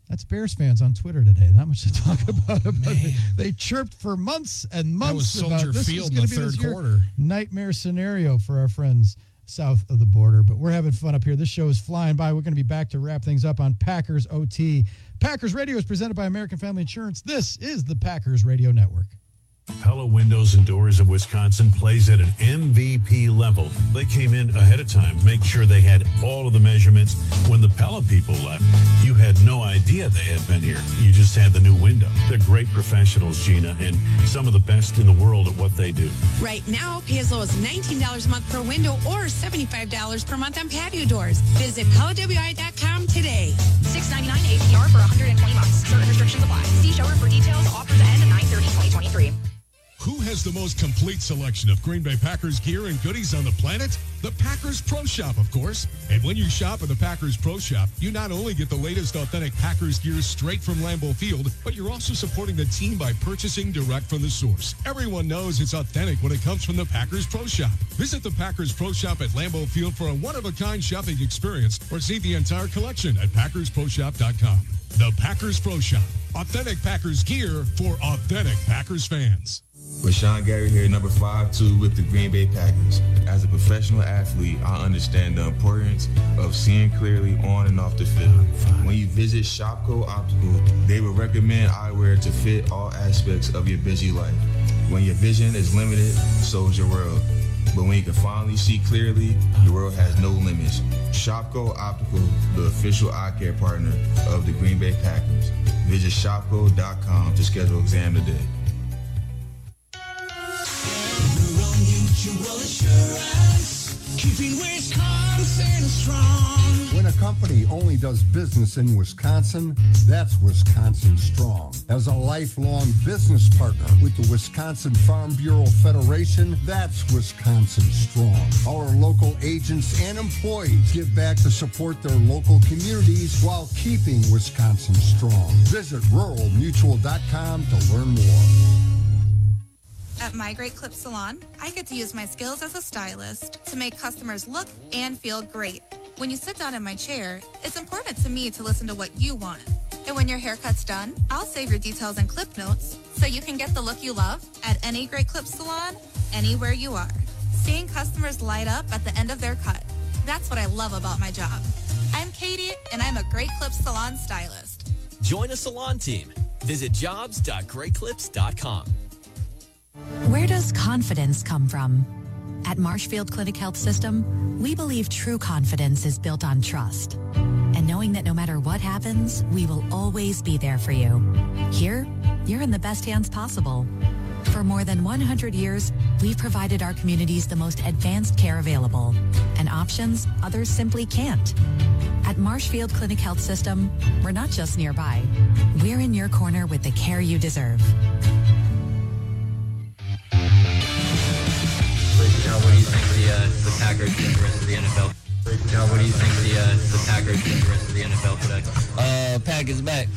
That's Bears fans on Twitter today. Not much to talk about. They chirped for months and months. That was Soldier Field in the third quarter. Nightmare scenario for our friends south of the border. But we're having fun up here. This show is flying by. We're going to be back to wrap things up on Packers OT. Packers Radio is presented by American Family Insurance. This is the Packers Radio Network. Pella Windows and Doors of Wisconsin plays at an MVP level. They came in ahead of time, make sure they had all of the measurements. When the Pella people left, you had no idea they had been here. You just had the new window. They're great professionals, Gina, and some of the best in the world at what they do. Right now, pay as low as $19 a month per window or $75 per month on patio doors. Visit PellaWI.com today. $6.99 APR for 120 months. Certain restrictions apply. See showroom for details. Offers end 9/30/2023. Who has the most complete selection of Green Bay Packers gear and goodies on the planet? The Packers Pro Shop, of course. And when you shop at the Packers Pro Shop, you not only get the latest authentic Packers gear straight from Lambeau Field, but you're also supporting the team by purchasing direct from the source. Everyone knows it's authentic when it comes from the Packers Pro Shop. Visit the Packers Pro Shop at Lambeau Field for a one-of-a-kind shopping experience or see the entire collection at PackersProShop.com. The Packers Pro Shop. Authentic Packers gear for authentic Packers fans. Rashawn Gary here, number 5'2" with the Green Bay Packers. As a professional athlete, I understand the importance of seeing clearly on and off the field. When you visit Shopko Optical, they will recommend eyewear to fit all aspects of your busy life. When your vision is limited, so is your world. But when you can finally see clearly, the world has no limits. Shopko Optical, the official eye care partner of the Green Bay Packers. Visit shopko.com to schedule an exam today. Mutual Assurance, keeping Wisconsin strong. When a company only does business in Wisconsin, that's Wisconsin Strong. As a lifelong business partner with the Wisconsin Farm Bureau Federation, that's Wisconsin Strong. Our local agents and employees give back to support their local communities while keeping Wisconsin strong. Visit ruralmutual.com to learn more. At My Great Clip Salon, I get to use my skills as a stylist to make customers look and feel great. When you sit down in my chair, it's important to me to listen to what you want. And when your haircut's done, I'll save your details and clip notes so you can get the look you love at any Great Clip Salon, anywhere you are. Seeing customers light up at the end of their cut. That's what I love about my job. I'm Katie, and I'm a Great Clip Salon stylist. Join a salon team. Visit jobs.greatclips.com. Where does confidence come from? At Marshfield Clinic Health System, we believe true confidence is built on trust and knowing that no matter what happens, we will always be there for you. Here, you're in the best hands possible. For more than 100 years, we've provided our communities the most advanced care available and options others simply can't. At Marshfield Clinic Health System, we're not just nearby. We're in your corner with the care you deserve. What do you think the Packers and the rest of the NFL? What do you think the Packers and the rest of the NFL today? Packers back.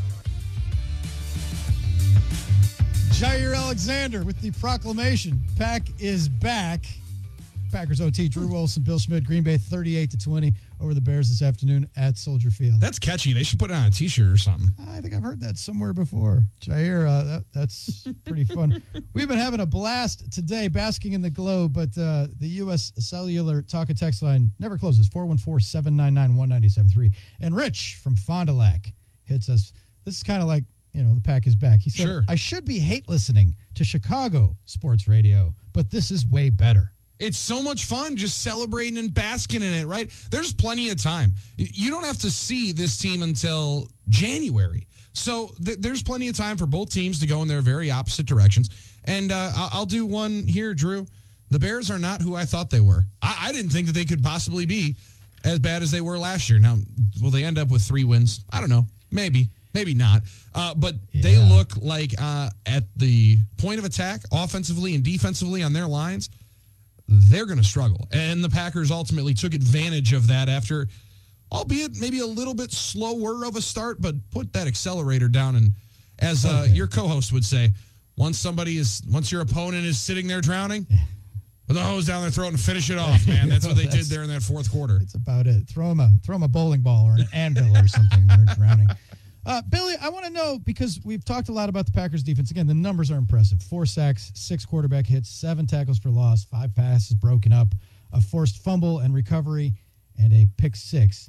Jair Alexander with the proclamation. Pack is back. Packers OT, Drew Wilson, Bill Schmidt, Green Bay 38-20 over the Bears this afternoon at Soldier Field. That's catchy. They should put it on a T-shirt or something. I think I've heard that somewhere before. Jair, that's pretty fun. We've been having a blast today, basking in the glow, but the U.S. Cellular talk and text line never closes, 414-799-1973. And Rich from Fond du Lac hits us. This is kind of like, the Pack is back. He said, sure. I should be hate listening to Chicago sports radio, but this is way better. It's so much fun just celebrating and basking in it, right? There's plenty of time. You don't have to see this team until January. So there's plenty of time for both teams to go in their very opposite directions. And I'll do one here, Drew. The Bears are not who I thought they were. I didn't think that they could possibly be as bad as they were last year. Now, will they end up with 3 wins? I don't know. Maybe not. But they look like at the point of attack, offensively and defensively on their lines, they're going to struggle. And the Packers ultimately took advantage of that after, albeit maybe a little bit slower of a start, but put that accelerator down. And as your co-host would say, once your opponent is sitting there drowning, put the hose down their throat and finish it off, man. That's what they did there in that fourth quarter. That's about it. Throw them a bowling ball or an anvil or something when they're drowning. Billy, I want to know, because we've talked a lot about the Packers defense. Again, the numbers are impressive. 4 sacks, 6 quarterback hits, 7 tackles for loss, 5 passes broken up, a forced fumble and recovery, and a pick 6.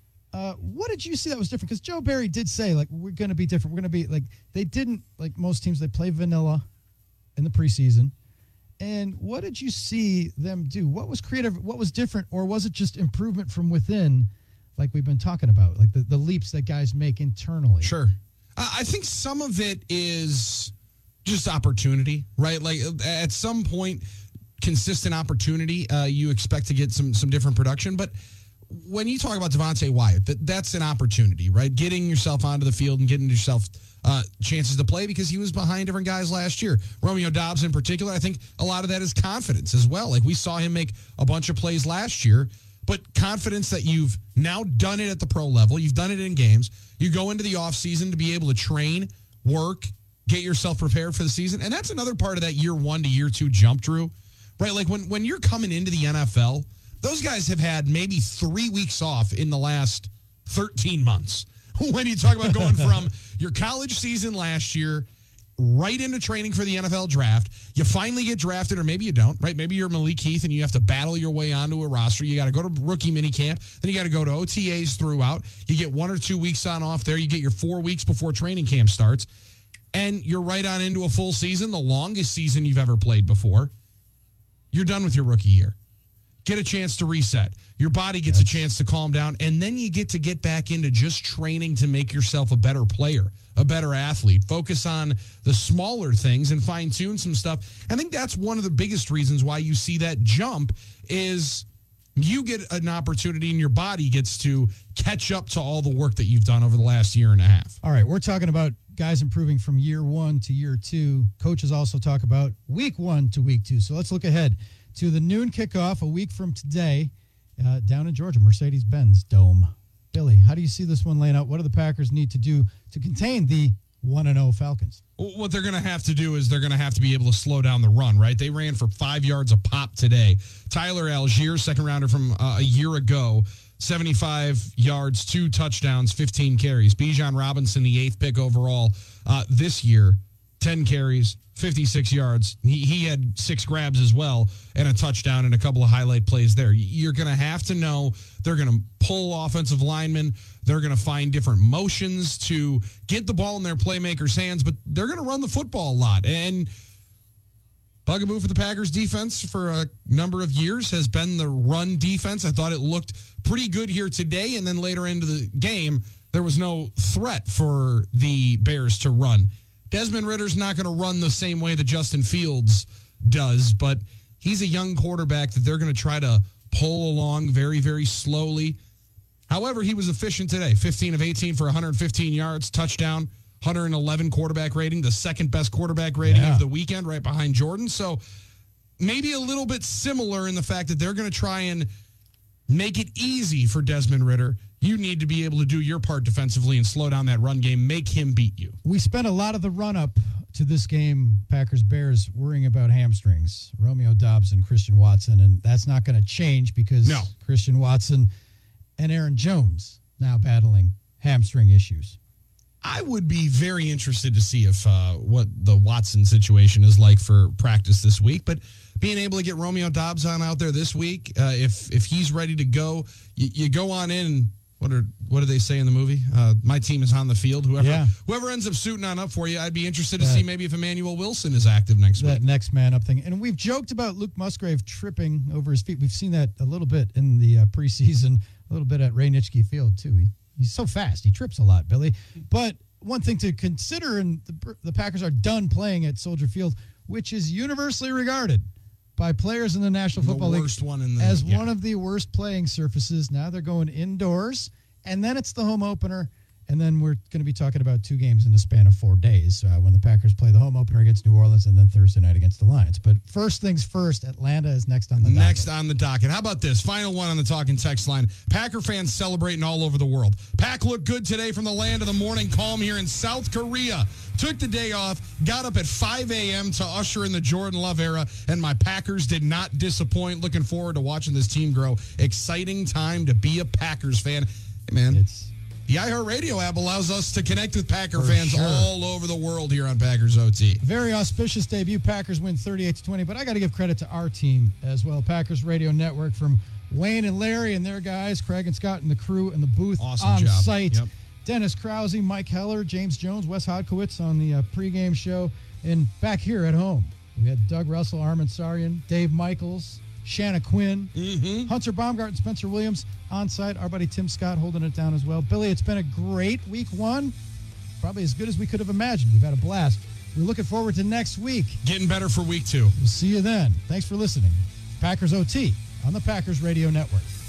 What did you see that was different? Because Joe Barry did say, like, we're going to be different. We're going to be, like, they didn't, like most teams, they play vanilla in the preseason. And what did you see them do? What was creative? What was different? Or was it just improvement from within, like we've been talking about, like the leaps that guys make internally? Sure. I think some of it is just opportunity, right? Like at some point, consistent opportunity, you expect to get some different production. But when you talk about Devontae Wyatt, that's an opportunity, right? Getting yourself onto the field and getting yourself chances to play, because he was behind different guys last year. Romeo Doubs in particular, I think a lot of that is confidence as well. Like we saw him make a bunch of plays last year, but confidence that you've now done it at the pro level. You've done it in games. You go into the offseason to be able to train, work, get yourself prepared for the season. And that's another part of that year 1 to year 2 jump, Drew, right? Like when you're coming into the NFL, those guys have had maybe 3 weeks off in the last 13 months. When you talk about going from your college season last year right into training for the NFL draft, you finally get drafted, or maybe you don't, right? Maybe you're Malik Heath and you have to battle your way onto a roster. You got to go to rookie minicamp. Then you got to go to OTAs throughout. You get 1 or 2 weeks on off there. You get your 4 weeks before training camp starts. And you're right on into a full season, the longest season you've ever played before. You're done with your rookie year. Get a chance to reset. Your body gets a chance to calm down, and then you get back into just training to make yourself a better player, a better athlete. Focus on the smaller things and fine-tune some stuff. I think that's one of the biggest reasons why you see that jump is you get an opportunity and your body gets to catch up to all the work that you've done over the last year and a half. All right, we're talking about guys improving from year 1 to year 2. Coaches also talk about week 1 to week 2. So let's look ahead to the noon kickoff a week from today down in Georgia, Mercedes-Benz Dome. Billy, how do you see this one laying out? What do the Packers need to do to contain the 1-0 Falcons? What they're going to have to do is they're going to have to be able to slow down the run, right? They ran for 5 yards a pop today. Tyler Algier, second rounder from a year ago, 75 yards, 2 touchdowns, 15 carries. Bijan Robinson, the 8th pick overall this year, 10 carries, 56 yards. He had 6 grabs as well and a touchdown and a couple of highlight plays there. You're going to have to know they're going to pull offensive linemen. They're going to find different motions to get the ball in their playmakers' hands, but they're going to run the football a lot. And bugaboo for the Packers defense for a number of years has been the run defense. I thought it looked pretty good here today, and then later into the game, there was no threat for the Bears to run. Desmond Ritter's not going to run the same way that Justin Fields does, but he's a young quarterback that they're going to try to pull along very, very slowly. However, he was efficient today. 15 of 18 for 115 yards, touchdown, 111 quarterback rating, the second best quarterback rating of the weekend, right behind Jordan. So maybe a little bit similar in the fact that they're going to try and make it easy for Desmond Ridder. You need to be able to do your part defensively and slow down that run game, make him beat you. We spent a lot of the run-up to this game, Packers-Bears, worrying about hamstrings, Romeo Doubs and Christian Watson, and that's not going to change because Christian Watson and Aaron Jones now battling hamstring issues. I would be very interested to see if what the Watson situation is like for practice this week, but being able to get Romeo Doubs on out there this week, if he's ready to go, you go on in. What do they say in the movie? My team is on the field. Whoever ends up suiting on up for you, I'd be interested to see maybe if Emmanuel Wilson is active next week. That next man up thing. And we've joked about Luke Musgrave tripping over his feet. We've seen that a little bit in the preseason, a little bit at Ray Nitschke Field, too. He's so fast. He trips a lot, Billy. But one thing to consider, and the Packers are done playing at Soldier Field, which is universally regarded by players in the National Football League as one of the worst playing surfaces. Now they're going indoors, and then it's the home opener, and then we're going to be talking about 2 games in the span of 4 days when the Packers play the home opener against New Orleans and then Thursday night against the Lions. But first things first, Atlanta is next on the docket. Next on the docket. How about this? Final one on the talking text line. Packer fans celebrating all over the world. Pack looked good today from the land of the morning calm here in South Korea. Took the day off, got up at 5 a.m. to usher in the Jordan Love era, and my Packers did not disappoint. Looking forward to watching this team grow. Exciting time to be a Packers fan. Hey, man, The iHeartRadio app allows us to connect with Packer fans all over the world here on Packers OT. Very auspicious debut. Packers win 38-20, but I got to give credit to our team as well. Packers Radio Network, from Wayne and Larry and their guys, Craig and Scott and the crew in the booth on site. Yep. Dennis Krause, Mike Heller, James Jones, Wes Hodkowitz on the pregame show. And back here at home, we had Doug Russell, Armin Sarian, Dave Michaels, Shanna Quinn, Hunter Baumgart, Spencer Williams on site. Our buddy Tim Scott holding it down as well. Billy, it's been a great week one. Probably as good as we could have imagined. We've had a blast. We're looking forward to next week. Getting better for week 2. We'll see you then. Thanks for listening. Packers OT on the Packers Radio Network.